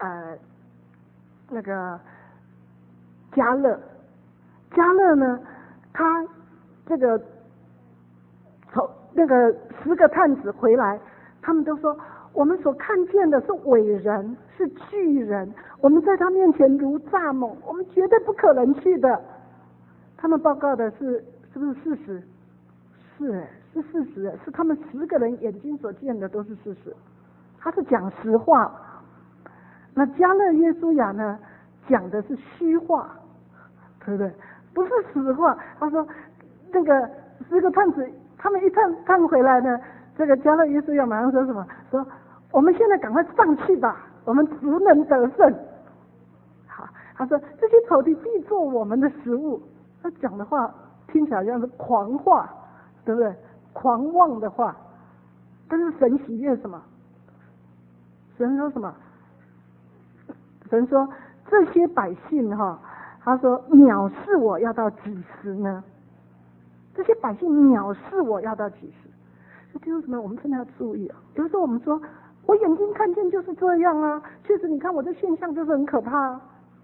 迦勒呢，他这个从那个10个探子回来，他们都说我们所看见的是伟人，是巨人，我们在他面前如蚱蜢，我们绝对不可能去的。他们报告的是不是事实？是事实，是他们10个人眼睛所见的都是事实，他是讲实话。那迦勒约书亚呢，讲的是虚话，对不对？不是实话。他说那个10个探子，他们一探回来呢，这个迦勒约书亚马上说什么？说我们现在赶快上去吧，我们只能得胜。好，他说这些仇敌必做我们的食物。他讲的话听起来像是狂话，对不对？狂妄的话。但是神喜悦什么？神说什么？神说这些百姓他说藐视我要到几时呢？这些百姓藐视我要到几时？所以弟兄姊妹，我们真的要注意啊！有时候我们说我眼睛看见就是这样啊，确实你看我这现象就是很可怕啊。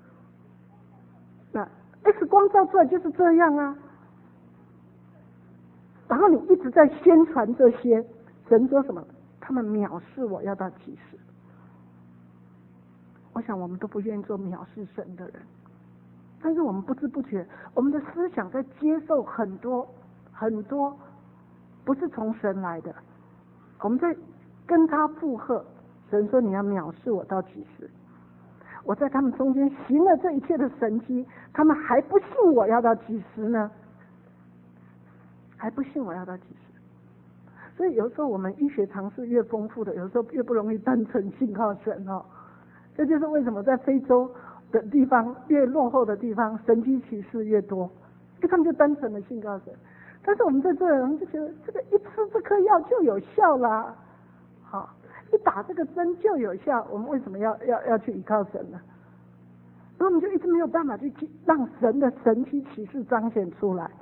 那 X 光照出来就是这样啊。然后你一直在宣传这些，神说什么？他们藐视我要到几时？我想我们都不愿意做藐视神的人，但是我们不知不觉，我们的思想在接受很多不是从神来的，我们在跟他附和。神说你要藐视我到几时？我在他们中间行了这一切的神迹，他们还不信我要到几时呢？还不信我要到几时？ 所以有时候我们医学常识越丰富的，有时候越不容易单纯信靠神哦。这就是为什么在非洲的地方，越落后的地方，神迹奇事越多，因为他们就单纯的信靠神。但是我们在这人就觉得，这个一吃这颗药就有效啦，好，一打这个针就有效，我们为什么要去依靠神呢？所以我们就一直没有办法去让神的神奇奇事彰显出来。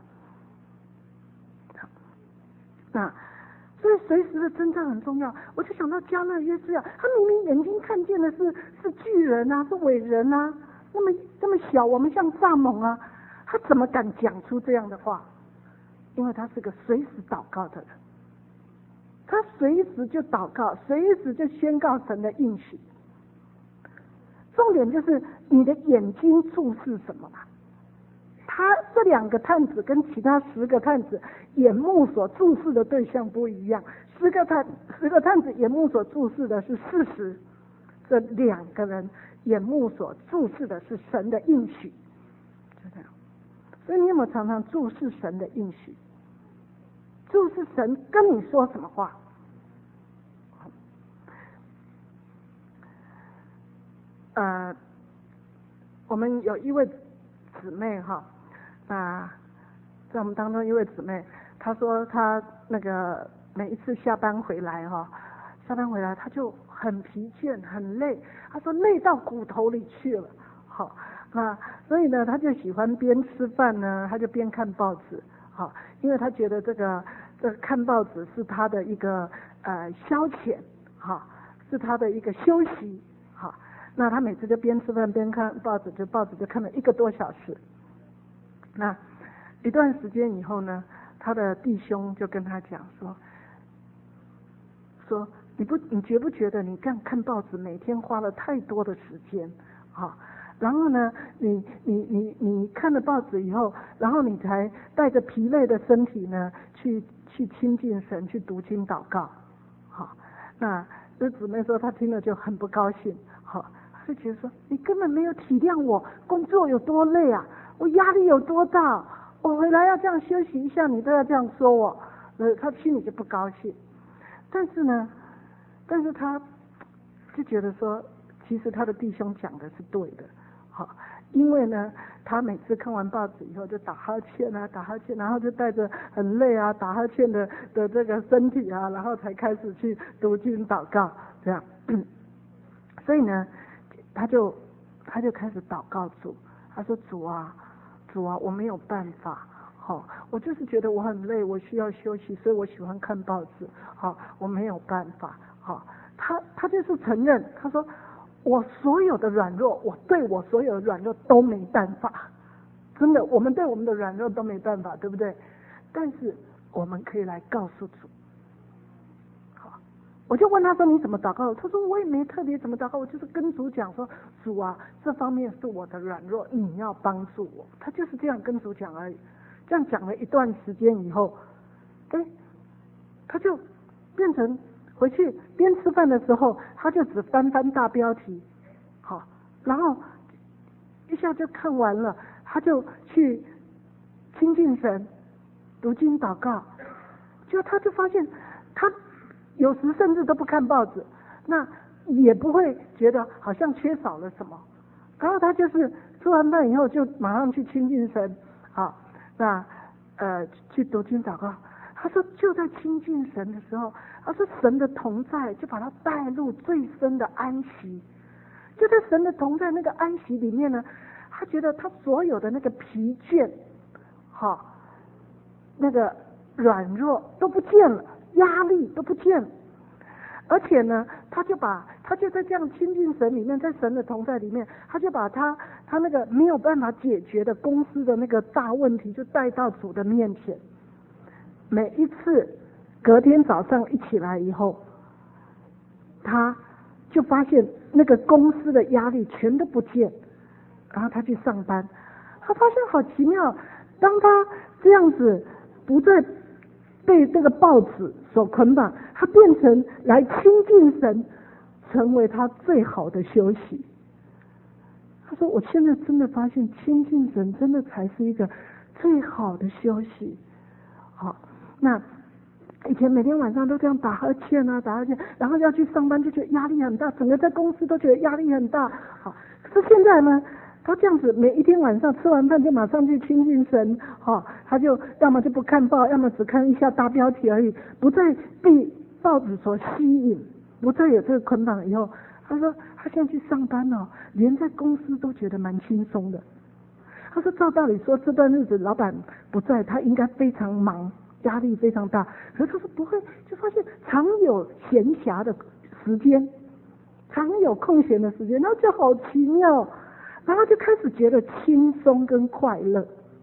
那所以随时的征战很重要。我就想到加勒约书亚，他明明眼睛看见的是巨人啊，是伟人啊，那么小，我们像蚱蜢啊，他怎么敢讲出这样的话？因为他是个随时祷告的人，他随时就祷告，随时就宣告神的应许。重点就是你的眼睛注视什么吧。他这2个探子跟其他10个探子眼目所注视的对象不一样，10个探子眼目所注视的是事实，这2个人眼目所注视的是神的应许，就这样。所以你有没有常常注视神的应许？注视神跟你说什么话？我们有一位姊妹哈，在我们当中一位姊妹，她说她那个每一次下班回来她就很疲倦很累，她说累到骨头里去了，好，所以呢她就喜欢边吃饭呢，她就边看报纸，好，因为她觉得这个看报纸是她的一个消遣，好，是她的一个休息，好，那她每次就边吃饭边看报纸，报纸就看了1个多小时。那一段时间以后呢，他的弟兄就跟他讲说你觉不觉得你看报纸每天花了太多的时间啊？然后呢，你看了报纸以后，然后你才带着疲累的身体呢去亲近神，去读经祷告。好，那这姊妹说她听了就很不高兴，好，她就觉得说你根本没有体谅我工作有多累啊，我压力有多大，我回来要这样休息一下，你都要这样说我，他心里就不高兴。但是他就觉得说，其实他的弟兄讲的是对的，好，因为呢，他每次看完报纸以后就打哈欠，然后就带着很累啊打哈欠的这个身体啊，然后才开始去读经祷告，这样。所以呢，他就开始祷告主，他说主啊，我没有办法，好，我就是觉得我很累，我需要休息，所以我喜欢看报纸，好，我没有办法，好，他就是承认，他说我所有的软弱，我对我所有的软弱都没办法，真的，我们对我们的软弱都没办法，对不对？但是我们可以来告诉主。我就问他说你怎么祷告？他说我也没特别怎么祷告，我就是跟主讲说，主啊，这方面是我的软弱，你要帮助我。他就是这样跟主讲而已。这样讲了一段时间以后，他就变成回去边吃饭的时候，他就只翻大标题，好，然后一下就看完了，他就去亲近神，读经祷告，他就发现他有时甚至都不看报纸，那也不会觉得好像缺少了什么。然后他就是吃完饭以后就马上去亲近神，好，那去读经祷告。他说就在亲近神的时候，他说神的同在就把他带入最深的安息。就在神的同在那个安息里面呢，他觉得他所有的那个疲倦，好，那个软弱都不见了。压力都不见了，而且呢，他就在这样亲近神里面，在神的同在里面，他就把他那个没有办法解决的公司的那个大问题，就带到主的面前。每一次隔天早上一起来以后，他就发现那个公司的压力全都不见，然后他去上班，他发现好奇妙，当他这样子不再被这个报纸所捆绑，他变成来亲近神，成为他最好的休息。他说我现在真的发现亲近神真的才是一个最好的休息。好，那以前每天晚上都这样打呵欠啊，打呵欠，然后要去上班就觉得压力很大，整个在公司都觉得压力很大。好，可是现在呢，他这样子每一天晚上吃完饭就马上去亲近神，他就要么就不看报，要么只看一下大标题而已，不再被报纸所吸引，不再有这个捆绑。以后他说他现在去上班连在公司都觉得蛮轻松的。他说照道理说这段日子老板不在，他应该非常忙，压力非常大。可是他说不会，就发现常有闲暇的时间，常有空闲的时间，然后就好奇妙，然后就开始觉得轻松跟快乐。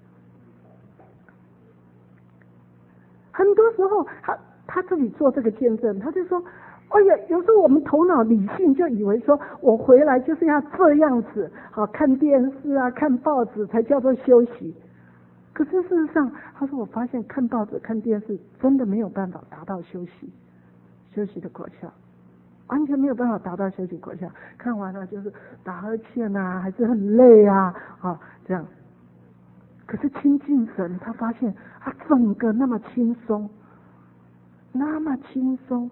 很多时候他自己做这个见证，他就说哎呀，有时候我们头脑理性就以为说我回来就是要这样子，看电视啊看报纸才叫做休息。可是事实上他说我发现看报纸看电视真的没有办法达到休息的果效，完全没有办法达到休息果效。看完了就是打呵欠啊，还是很累啊，这样。可是亲近神，他发现他整个那么轻松，那么轻松，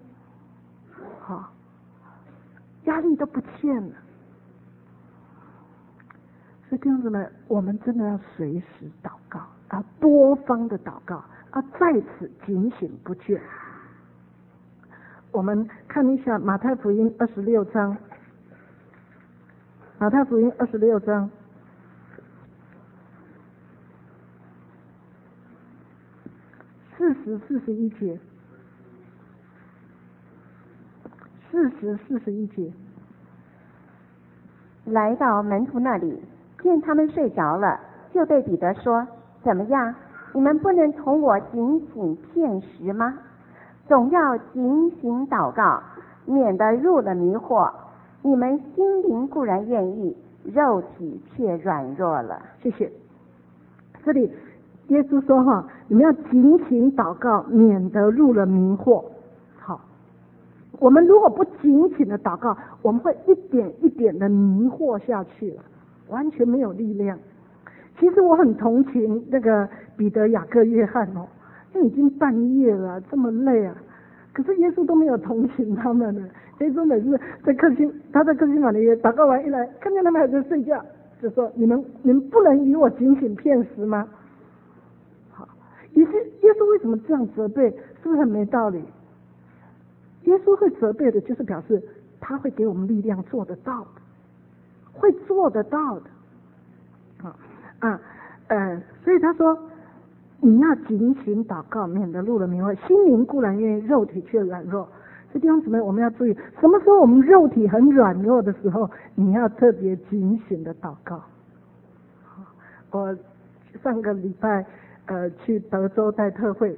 压力都不见了。所以弟兄姊妹，我们真的要随时祷告，多方的祷告，在此警醒不倦。我们看一下马太福音26章，马太福音26章40、41节，40、41节。 来到门徒那里，见他们睡着了，就对彼得说：怎么样？你们不能同我警醒片时吗？总要警醒祷告，免得入了迷惑。你们心灵固然愿意，肉体却软弱了。 谢谢。这里耶稣说你们要警醒祷告，免得入了迷惑。好，我们如果不警醒的祷告，我们会一点一点的迷惑下去了，完全没有力量。其实我很同情那个彼得、雅各、约翰因为已经半夜了，这么累啊。可是耶稣都没有同情他们呢。耶稣每次在客厅馆里祷告完一来，看见他们还在睡觉，就说你们不能与我警醒片时吗？好，耶稣为什么这样责备？是不是很没道理？耶稣会责备的，就是表示他会给我们力量做得到的，会做得到的。所以他说你要警醒祷告，免得入了迷惑。心灵固然愿意，肉体却软弱。所以弟兄姊妹，我们要注意，什么时候我们肉体很软弱的时候，你要特别警醒的祷告。我上个礼拜去德州带特会，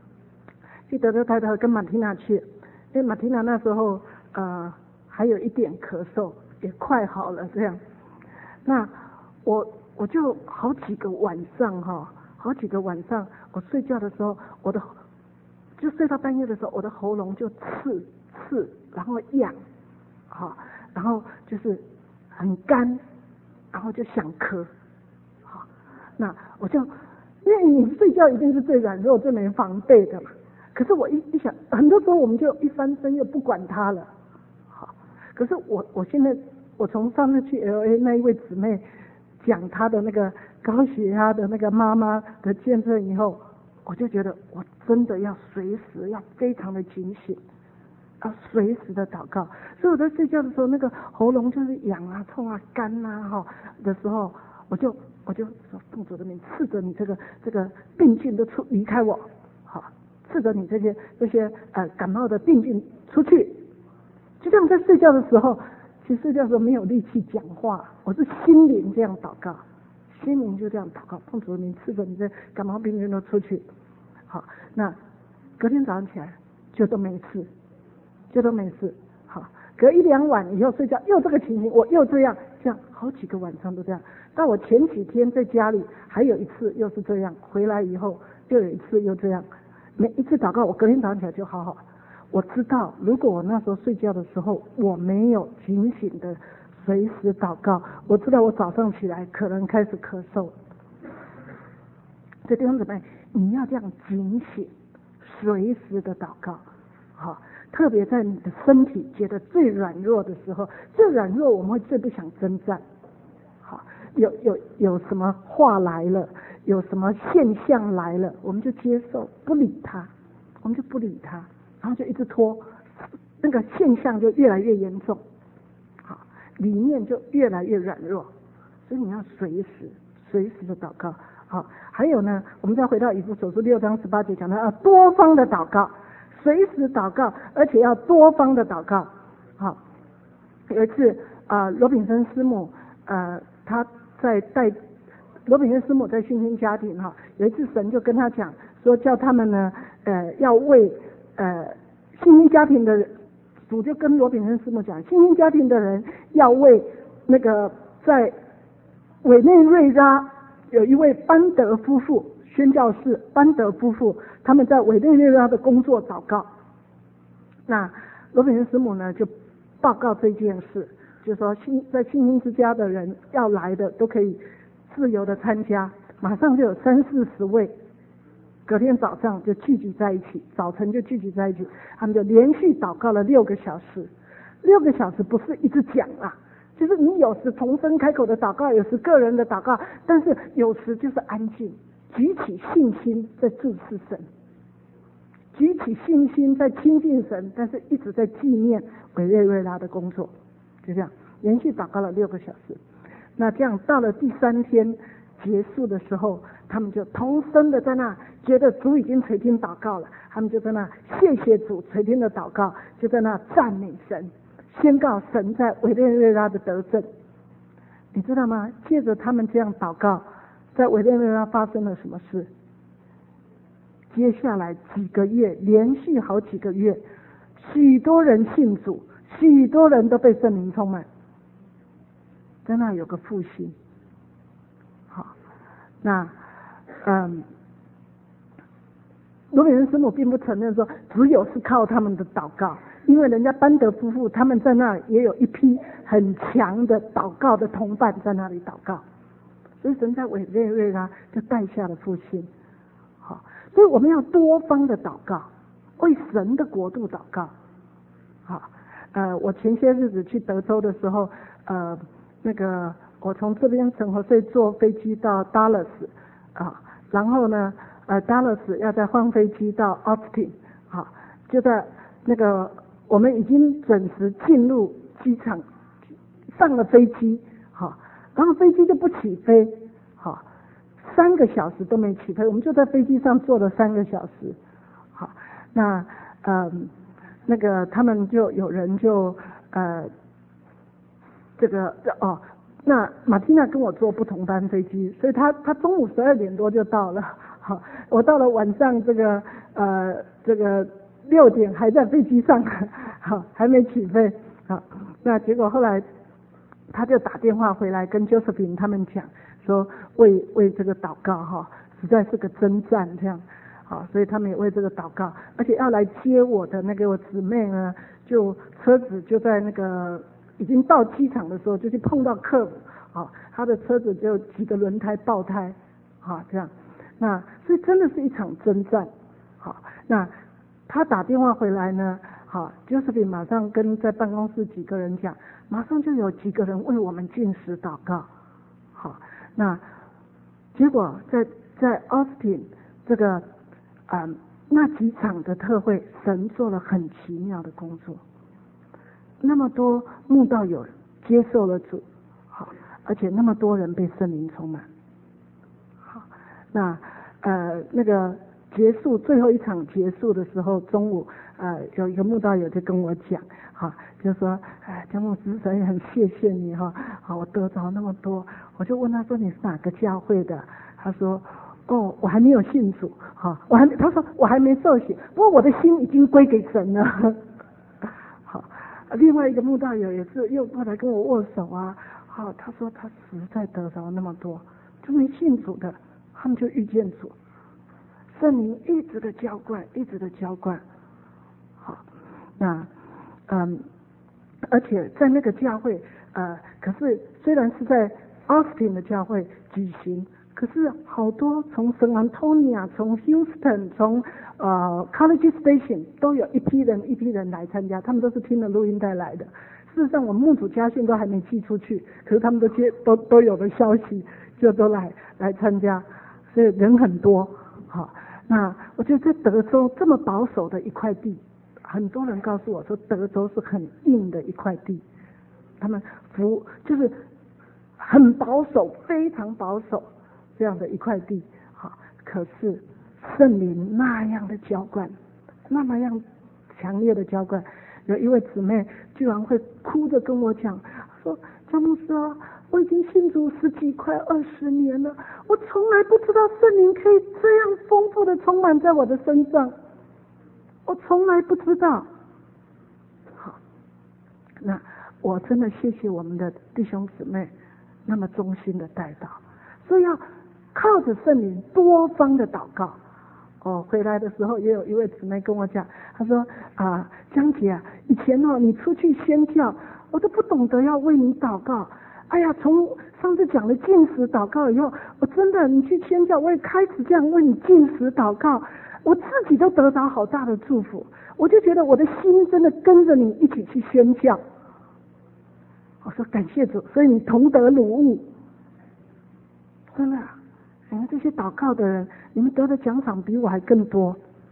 跟马缇娜去，因为马缇娜那时候还有一点咳嗽，也快好了这样。那我就好几个晚上我睡觉的时候，就睡到半夜的时候，我的喉咙就刺，然后痒，然后就是很干，然后就想咳。那我就因为你睡觉一定是最软弱、最没防备的嘛。可是我一想，很多时候我们就一翻身又不管它了。可是我现在从上次去 LA 那一位姊妹讲她的那个高血压的那个妈妈的见证以后，我就觉得我真的要随时要非常的警醒，要随时的祷告。所以我在睡觉的时候，那个喉咙就是痒啊、痛啊、干啊的时候，我就说奉主的名，斥责你这个病菌都离开我，斥责你这些感冒的病菌出去。就这样在睡觉的时候，其实睡觉的时候没有力气讲话，我是心灵这样祷告，心灵就这样祷告，奉主的名斥责你这感冒病菌都出去。好，那隔天早上起来就都没事。好，隔一两晚以后睡觉又这个情形，我又这样好几个晚上都这样。到我前几天在家里还有一次又是这样，回来以后又有一次又这样。每一次祷告，我隔天早上起来就好。我知道，如果我那时候睡觉的时候我没有警醒的随时祷告，我知道我早上起来可能开始咳嗽。所以弟兄姊妹，你要这样警醒， 随时的祷告，好，特别在你的身体觉得最软弱的时候，最软弱我们会最不想征战。好，有什么话来了，有什么现象来了，我们就接受，不理他，我们就不理他，然后就一直拖，那个现象就越来越严重，好，里面就越来越软弱，所以你要随时的祷告。好，还有呢，我们再回到以弗所书6章18节讲到要多方的祷告，随时祷告，而且要多方的祷告。好，有一次罗炳生师母他在带罗炳生师母在信心家庭有一次神就跟他讲说，叫他们呢要为信心家庭的主就跟罗炳生师母讲，信心家庭的人要为那个在委内瑞拉有一位班德夫妇，宣教士班德夫妇，他们在委内瑞拉的工作祷告。那罗炳生师母呢就报告这件事，就说在信心之家的人要来的都可以自由的参加，马上就有30-40位，隔天早上就聚集在一起，早晨就聚集在一起，他们就连续祷告了6个小时。6个小时不是一直讲就是你有时同声开口的祷告，有时个人的祷告，但是有时就是安静，举起信心在注视神，举起信心在亲近神，但是一直在纪念委内瑞拉的工作，就这样连续祷告了6个小时。那这样到了第3天结束的时候，他们就同声的在那觉得主已经垂听祷告了，他们就在那谢谢主垂听的祷告，就在那赞美神，宣告神在委内瑞拉的得胜。你知道吗？借着他们这样祷告，在委内瑞拉发生了什么事？接下来几个月，连续好几个月，许多人信主，许多人都被圣灵充满，在那有个复兴。好，那罗炳生师母并不承认说只有是靠他们的祷告，因为人家班德夫妇他们在那里也有一批很强的祷告的同伴在那里祷告，所以神在委内瑞拉就带下了复兴。好，所以我们要多方的祷告，为神的国度祷告。好，我前些日子去德州的时候，那个我从这边圣何塞坐飞机到 Dallas 然后呢Dallas 要再换飞机到 Austin， 就在那个我们已经准时进入机场，上了飞机，然后飞机就不起飞，3个小时都没起飞，我们就在飞机上坐了3个小时。好，那那个他们就有人就那马蒂娜跟我坐不同班飞机，所以他中午12点多就到了。好，我到了晚上这个6点还在飞机上，好，还没起飞。好，那结果后来他就打电话回来跟 Josephine 他们讲说为这个祷告实在是个征战这样。好，所以他们也为这个祷告，而且要来接我的那个我姊妹呢，就车子就在那个已经到机场的时候就去碰到客服，他的车子就几个轮胎爆胎，这样，那所以真的是一场征战。好，那他打电话回来呢，Josephine 马上跟在办公室几个人讲，马上就有几个人为我们禁食祷告。好，那结果在 Austin 这个那几场的特会，神做了很奇妙的工作，那么多慕道友接受了主，好，而且那么多人被圣灵充满。好，那那个结束最后一场结束的时候，中午有一个慕道友就跟我讲，就说江牧师，神也很谢谢你我得着那么多。我就问他说你是哪个教会的？他说我还没有信主，他说我还没受洗，不过我的心已经归给神了。好，另外一个慕道友也是又过来跟我握手他说他实在得着那么多，就没信主的，他们就遇见主，圣灵一直的浇灌，一直的浇灌。好，那而且在那个教会可是虽然是在 Austin 的教会举行， 可是好多从圣安东尼亚、从 Houston、从College Station 都有一批人来参加，他们都是听了录音带来的。事实上，我们牧主家训都还没寄出去，可是他们都有了消息，就都来参加，所以人很多。好，那我觉得在德州这么保守的一块地，很多人告诉我说，德州是很硬的一块地，他们就是很保守，非常保守这样的一块地。好，可是圣灵那样的浇灌，那么样强烈的浇灌。有一位姊妹居然会哭着跟我讲说，张牧师啊，我已经信主快20年了，我从来不知道圣灵可以这样丰富的充满在我的身上，我从来不知道。好，那我真的谢谢我们的弟兄姊妹那么忠心的带导，所以要靠着圣灵多方的祷告。回来的时候也有一位姊妹跟我讲，她说江姐啊，以前你出去宣教，我都不懂得要为你祷告。哎呀，从上次讲了禁食祷告以后，我真的你去宣教，我也开始这样为你禁食祷告，我自己都得到好大的祝福。我就觉得我的心真的跟着你一起去宣教。我说感谢主，所以你同得鲁物，真的。你们这些祷告的人，你们得的奖赏比我还更多。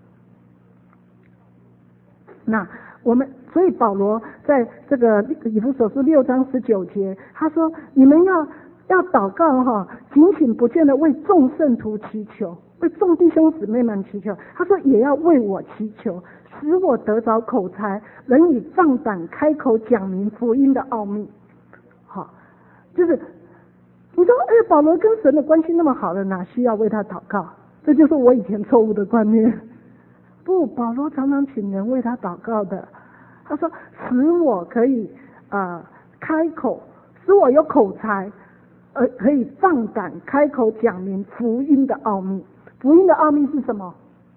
那所以保罗在这个以弗所书6章19节，他说你们要祷告警醒不见得为众圣徒祈求，为众弟兄姊妹们祈求。他说也要为我祈求，使我得着口才，能以放胆开口讲明福音的奥秘。好，就是你说保罗跟神的关系那么好的，哪需要为他祷告？这就是我以前错误的观念。不，保罗常常请人为他祷告的。他说使我可以开口，使我有口才，可以放胆开口讲明福音的奥秘。福音的奥秘是什么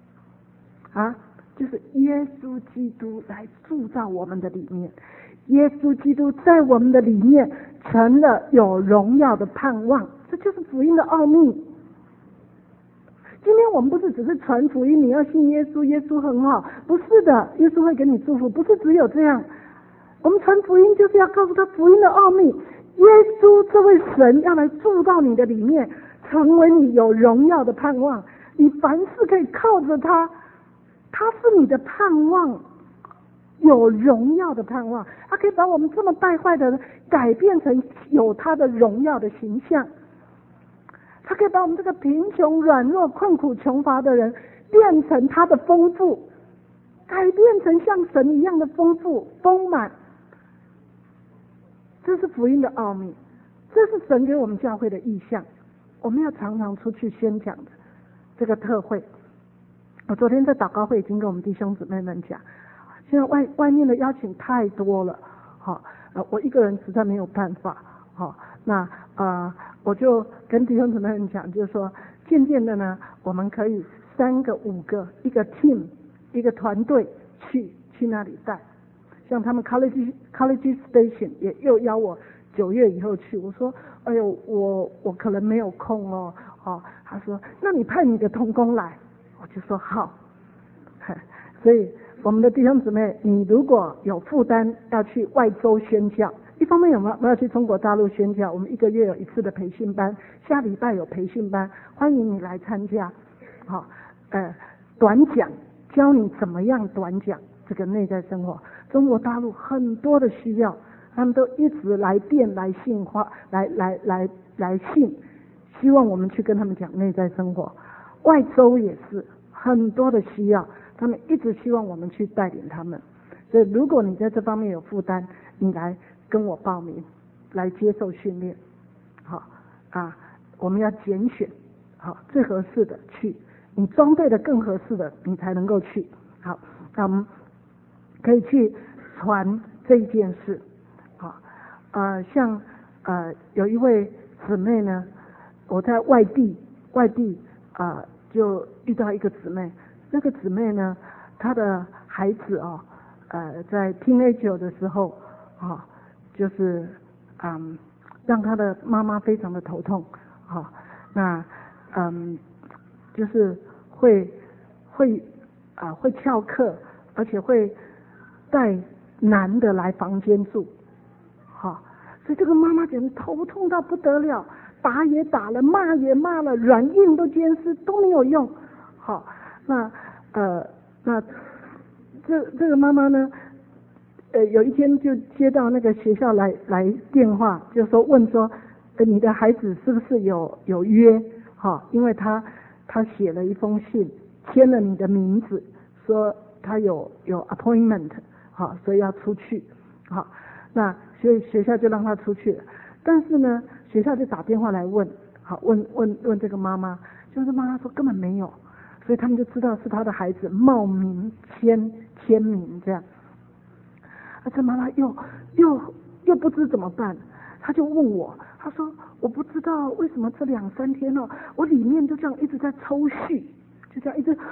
就是耶稣基督来住在我们的里面，耶稣基督在我们的里面成了有荣耀的盼望，这就是福音的奥秘。今天我们不是只是传福音，你要信耶稣，耶稣很好，不是的，耶稣会给你祝福，不是只有这样。我们传福音就是要告诉他福音的奥秘，耶稣这位神要来住到你的里面，成为你有荣耀的盼望，你凡事可以靠着他，他是你的盼望，有荣耀的盼望，他可以把我们这么败坏的人改变成有他的荣耀的形象，他可以把我们这个贫穷软弱困苦穷乏的人变成他的丰富，改变成像神一样的丰富丰满。这是福音的奥秘，这是神给我们教会的意象，我们要常常出去宣讲的这个特会。我昨天在祷告会已经跟我们弟兄姊妹们讲，现在外面的邀请太多了，我一个人实在没有办法，那我就跟弟兄姊妹们讲，就是说渐渐的呢，我们可以3个5个一个 team 一个团队去那里带。像他们 College Station 也又邀我9月以后去，我说哎呦我可能没有空哦，他说那你派你的同工来，我就说好。所以我们的弟兄姊妹，你如果有负担要去外州宣教，一方面我们要去中国大陆宣教，我们1个月有1次的培训班，下礼拜有培训班，欢迎你来参加。短讲，教你怎么样短讲这个内在生活。中国大陆很多的需要，他们都一直来电来信来信，希望我们去跟他们讲内在生活。外州也是很多的需要，他们一直希望我们去带领他们。所以如果你在这方面有负担，你来跟我报名，来接受训练。我们要拣选最合适的去，你装备的更合适的你才能够去。好，那我们可以去传这一件事。像有一位姊妹呢，我在外地就遇到一个姊妹，那个姊妹呢，她的孩子在teenager的时候就是让她的妈妈非常的头痛。那就是会翘课，而且会带男的来房间住，好，所以这个妈妈简直头痛到不得了，打也打了，骂也骂了，软硬都兼施都没有用。好，那这个妈妈呢，有一天就接到那个学校来电话，就说问说，你的孩子是不是有约？好，因为他写了一封信，签了你的名字，说他有 appointment， 好，所以要出去，好，那所以学校就让他出去了。但是呢，学校就打电话来问，好，问这个妈妈，就是妈妈说根本没有，所以他们就知道是他的孩子冒名签名这样。这妈妈又不知怎么办，他就问我，他说我不知道为什么这2-3天我里面就这样一直在抽搐，就这样一直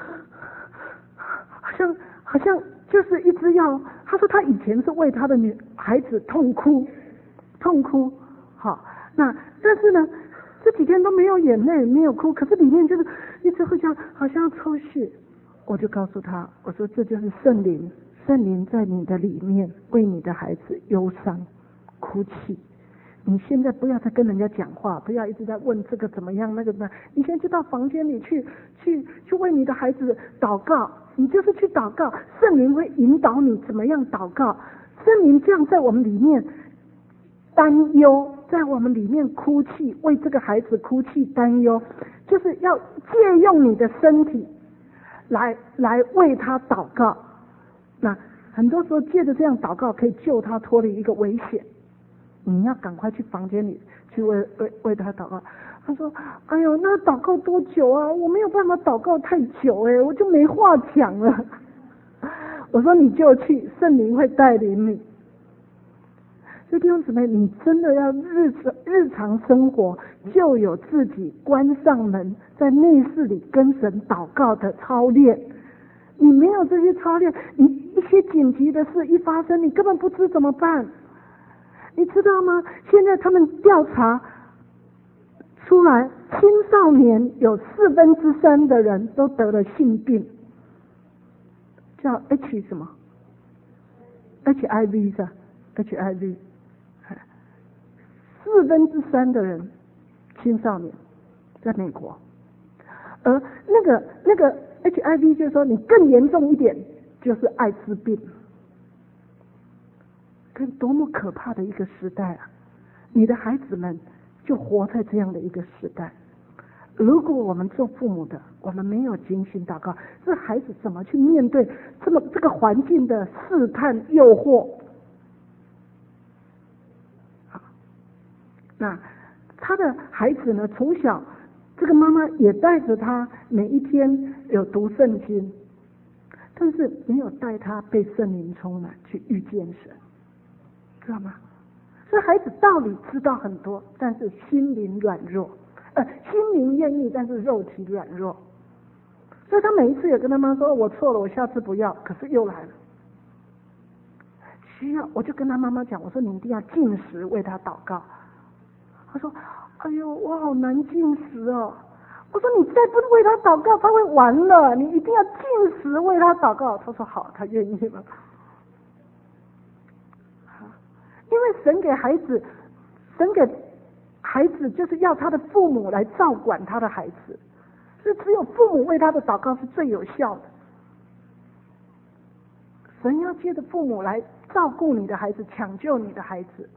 好像就是一直要，他说他以前是为他的孩子痛哭，好，那但是呢这几天都没有眼泪没有哭，可是里面就是一直会这样好像要抽搐。我就告诉他，我说这就是圣灵在你的里面为你的孩子忧伤哭泣，你现在不要再跟人家讲话，不要一直在问这个怎么样那个怎么样，你现在就到房间里去为你的孩子祷告，你就是去祷告，圣灵会引导你怎么样祷告，圣灵这样在我们里面担忧，在我们里面哭泣，为这个孩子哭泣担忧，就是要借用你的身体来为他祷告。那很多时候借着这样祷告可以救他脱离一个危险，你要赶快去房间里去为他祷告。他说哎呦那祷告多久啊，我没有办法祷告太久我就没话讲了。我说你就去，圣灵会带领你。所以弟兄姊妹，你真的要日常生活就有自己关上门在内室里跟神祷告的操练。你没有这些操练，你一些紧急的事一发生，你根本不知怎么办。你知道吗？现在他们调查出来，青少年有3%的人都得了性病，叫 H 什么 HIV 是 HIV。3%的人青少年在美国，而那个 HIV 就是说你更严重一点就是艾滋病，多么可怕的一个时代啊！你的孩子们就活在这样的一个时代。如果我们做父母的，我们没有精心祷告，这孩子怎么去面对这个环境的试探诱惑？那他的孩子呢，从小这个妈妈也带着他每一天有读圣经，但是没有带他被圣灵充满去遇见神，知道吗？所以孩子道理知道很多，但是心灵软弱，心灵愿意，但是肉体软弱。所以他每一次也跟他妈说我错了，我下次不要，可是又来了。需要我就跟他妈妈讲，我说你一定要禁食为他祷告。他说哎呦我好难禁食哦。我说你再不为他祷告他会完了，你一定要禁食为他祷告。他说好，他愿意了。因为神给孩子就是要他的父母来照管他的孩子，所以只有父母为他的祷告是最有效的。神要借着父母来照顾你的孩子，抢救你的孩子。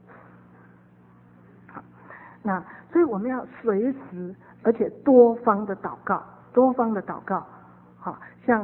那所以我们要随时而且多方的祷告，好像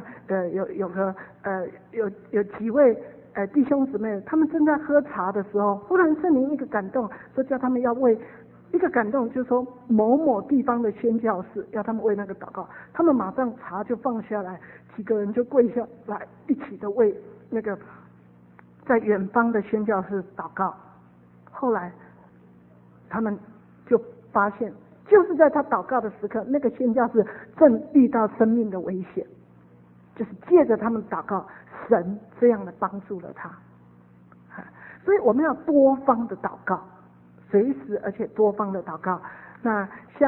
有几位弟兄姊妹，他们正在喝茶的时候，忽然圣灵一个感动，说叫他们要为一个感动，就是说某某地方的宣教士要他们为那个祷告，他们马上茶就放下来，几个人就跪下来一起的为那个在远方的宣教士祷告。后来他们就发现，就是在他祷告的时刻，那个宣教士正遇到生命的危险，就是借着他们祷告，神这样的帮助了他。所以我们要多方的祷告，随时而且多方的祷告。那像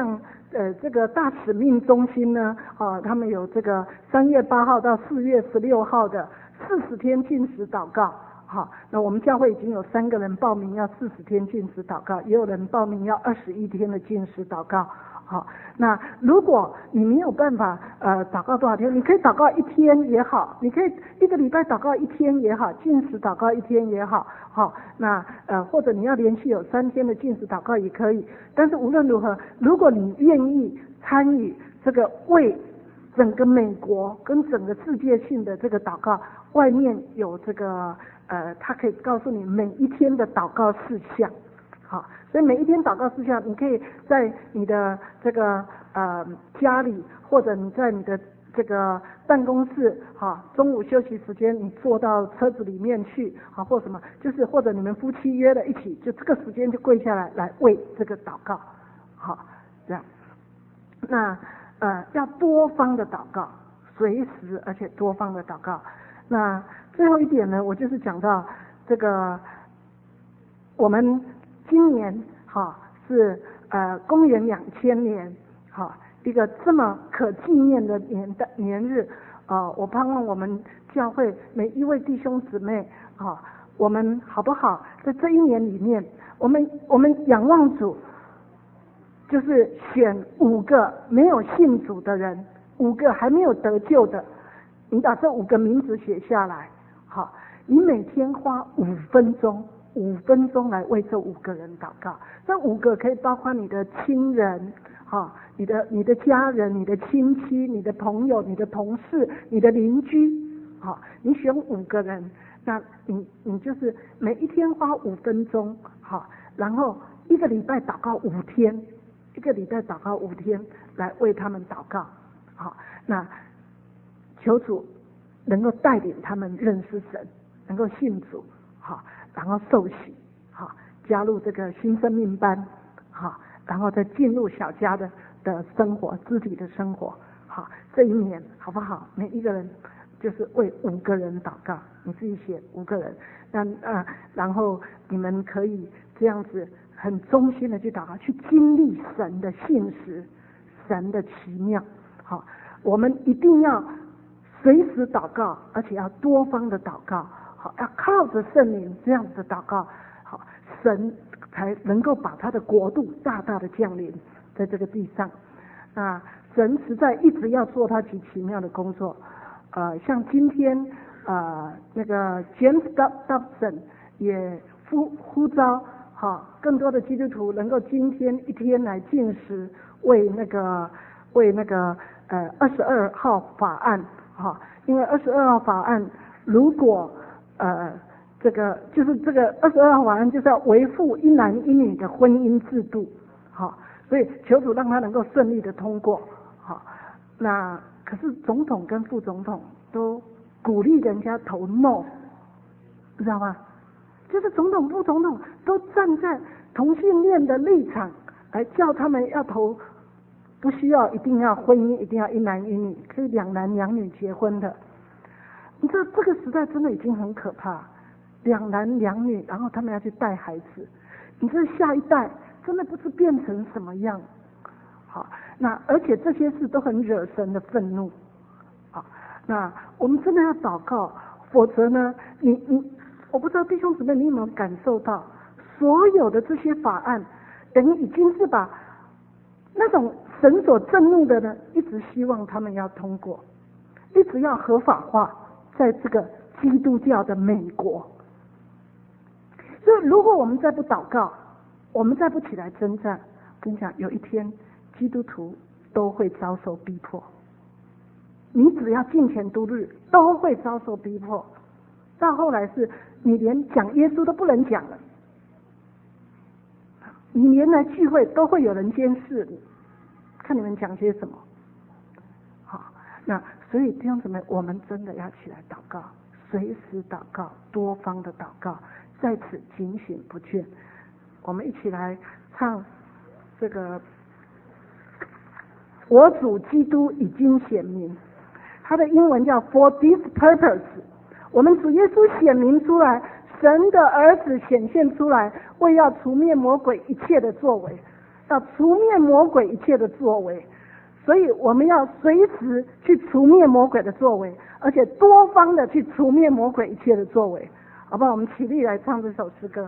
这个大使命中心呢，他们有这个3月8号到4月16号的40天禁食祷告。好，那我们教会已经有3个人报名要40天禁食祷告，也有人报名要21天的禁食祷告。好，那如果你没有办法祷告多少天，你可以祷告1天也好，你可以1个礼拜祷告1天也好，禁食祷告1天也好。好，那或者你要连续有3天的禁食祷告也可以。但是无论如何，如果你愿意参与这个为整个美国跟整个世界性的这个祷告，外面有这个他可以告诉你每一天的祷告事项。好，所以每一天祷告事项，你可以在你的这个家里，或者你在你的这个办公室，中午休息时间你坐到车子里面去，或什么，就是或者你们夫妻约了一起，就这个时间就跪下来为这个祷告。好，这样。那要多方的祷告，随时而且多方的祷告。那最后一点呢，我就是讲到这个我们今年是公元2000年一个这么可纪念的年日，我盼望我们教会每一位弟兄姊妹我们好不好在这一年里面，我们仰望主，就是选5个没有信主的人，5个还没有得救的，你把这5个名字写下来。好，你每天花5分钟来为这5个人祷告。这5个可以包括你的亲人，你的家人，你的亲戚，你的朋友，你的同事，你的邻居。好，你选5个人，那你就是每一天花5分钟，好，然后1个礼拜祷告5天，1个礼拜祷告5天来为他们祷告。好，那求主能够带领他们认识神，能够信主，好，然后受洗，好，加入这个新生命班，好，然后再进入小家的生活，肢体的生活。好，这一年好不好？每一个人就是为5个人祷告，你自己写5个人，然后你们可以这样子很忠心的去祷告，去经历神的信实，神的奇妙。好，我们一定要随时祷告，而且要多方的祷告。好，要靠着圣灵这样子的祷告，好，神才能够把他的国度大大的降临在这个地上。神实在一直要做他极奇妙的工作。像今天那个 James Dobson 也呼召更多的基督徒能够今天一天来禁食，为那个22号法案。因为22号法案如果这个22号法案就是要维护1男1女的婚姻制度。好，所以求主让他能够顺利的通过。好，那可是总统跟副总统都鼓励人家投 no， 知道吗？就是总统副总统都站在同性恋的立场来叫他们要投，不需要一定要婚姻一定要1男1女，可以2男2女结婚的。你知道这个时代真的已经很可怕，2男2女，然后他们要去带孩子，你这下一代真的不知变成什么样。好，那而且这些事都很惹神的愤怒。好，那我们真的要祷告，否则呢，我不知道弟兄姊妹你有没有感受到，所有的这些法案，等于已经是把那种神所震怒的呢，一直希望他们要通过，一直要合法化在这个基督教的美国。所以如果我们再不祷告，我们再不起来征战，跟你讲，有一天基督徒都会遭受逼迫。你只要敬虔度日，都会遭受逼迫。到后来是你连讲耶稣都不能讲了，你连来聚会都会有人监视你，看你们讲些什么。好，那所以弟兄姊妹，我们真的要起来祷告，随时祷告，多方的祷告，在此警醒不倦。我们一起来唱这个我主基督已经显明，它的英文叫 For this purpose。 我们主耶稣显明出来，神的儿子显现出来，为要除灭魔鬼一切的作为。 要除灭魔鬼一切的作为。所以我们要随时去除灭魔鬼的作为，而且多方的去除灭魔鬼一切的作为，好不好？我们起立来唱这首诗歌。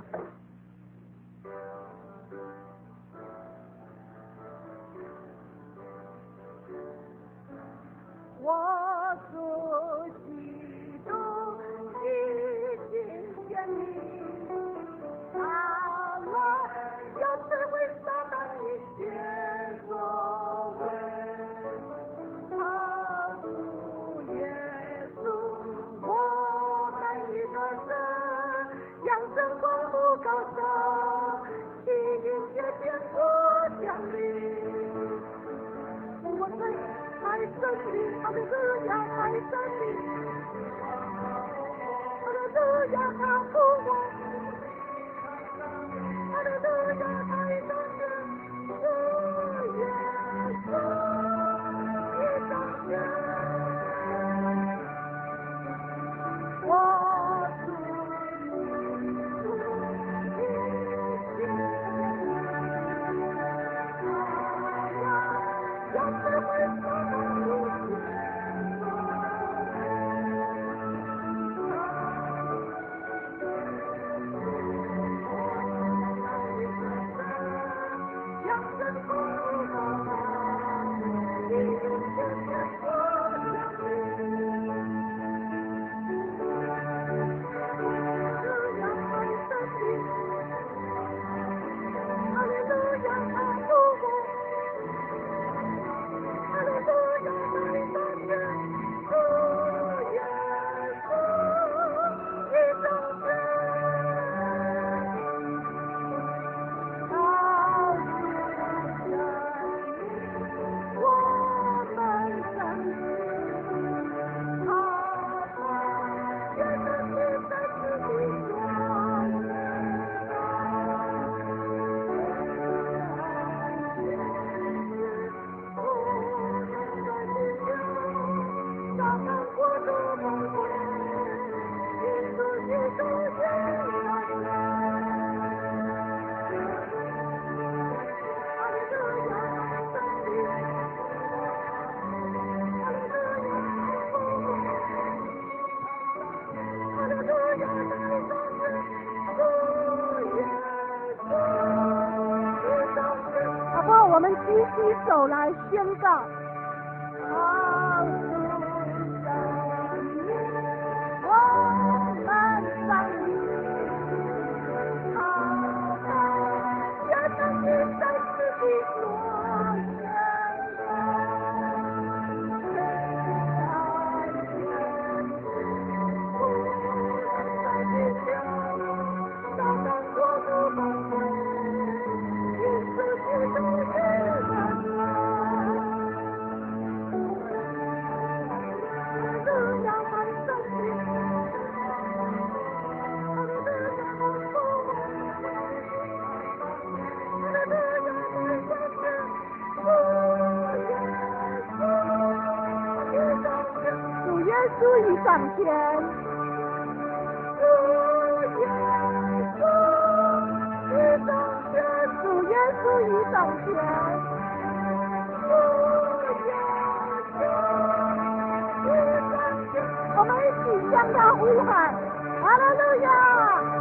我主基督已经建立，他们要摧毁撒旦一切作为。他主耶稣，我们一个神，扬声光复高声，吸引界天国降临。我最爱真理，哈利路亚，爱真理，哈利路亚，他复活，哈利路亚，爱真理，主耶稣，你彰显，我主要智慧撒旦一切我们举起手来宣告，好主生命，我们上你，好吧，也等你在此地所宣主已上天，主耶稣已上天，主耶稣已上天，主耶稣已上天。我们一起向他呼喊，哈利路亚！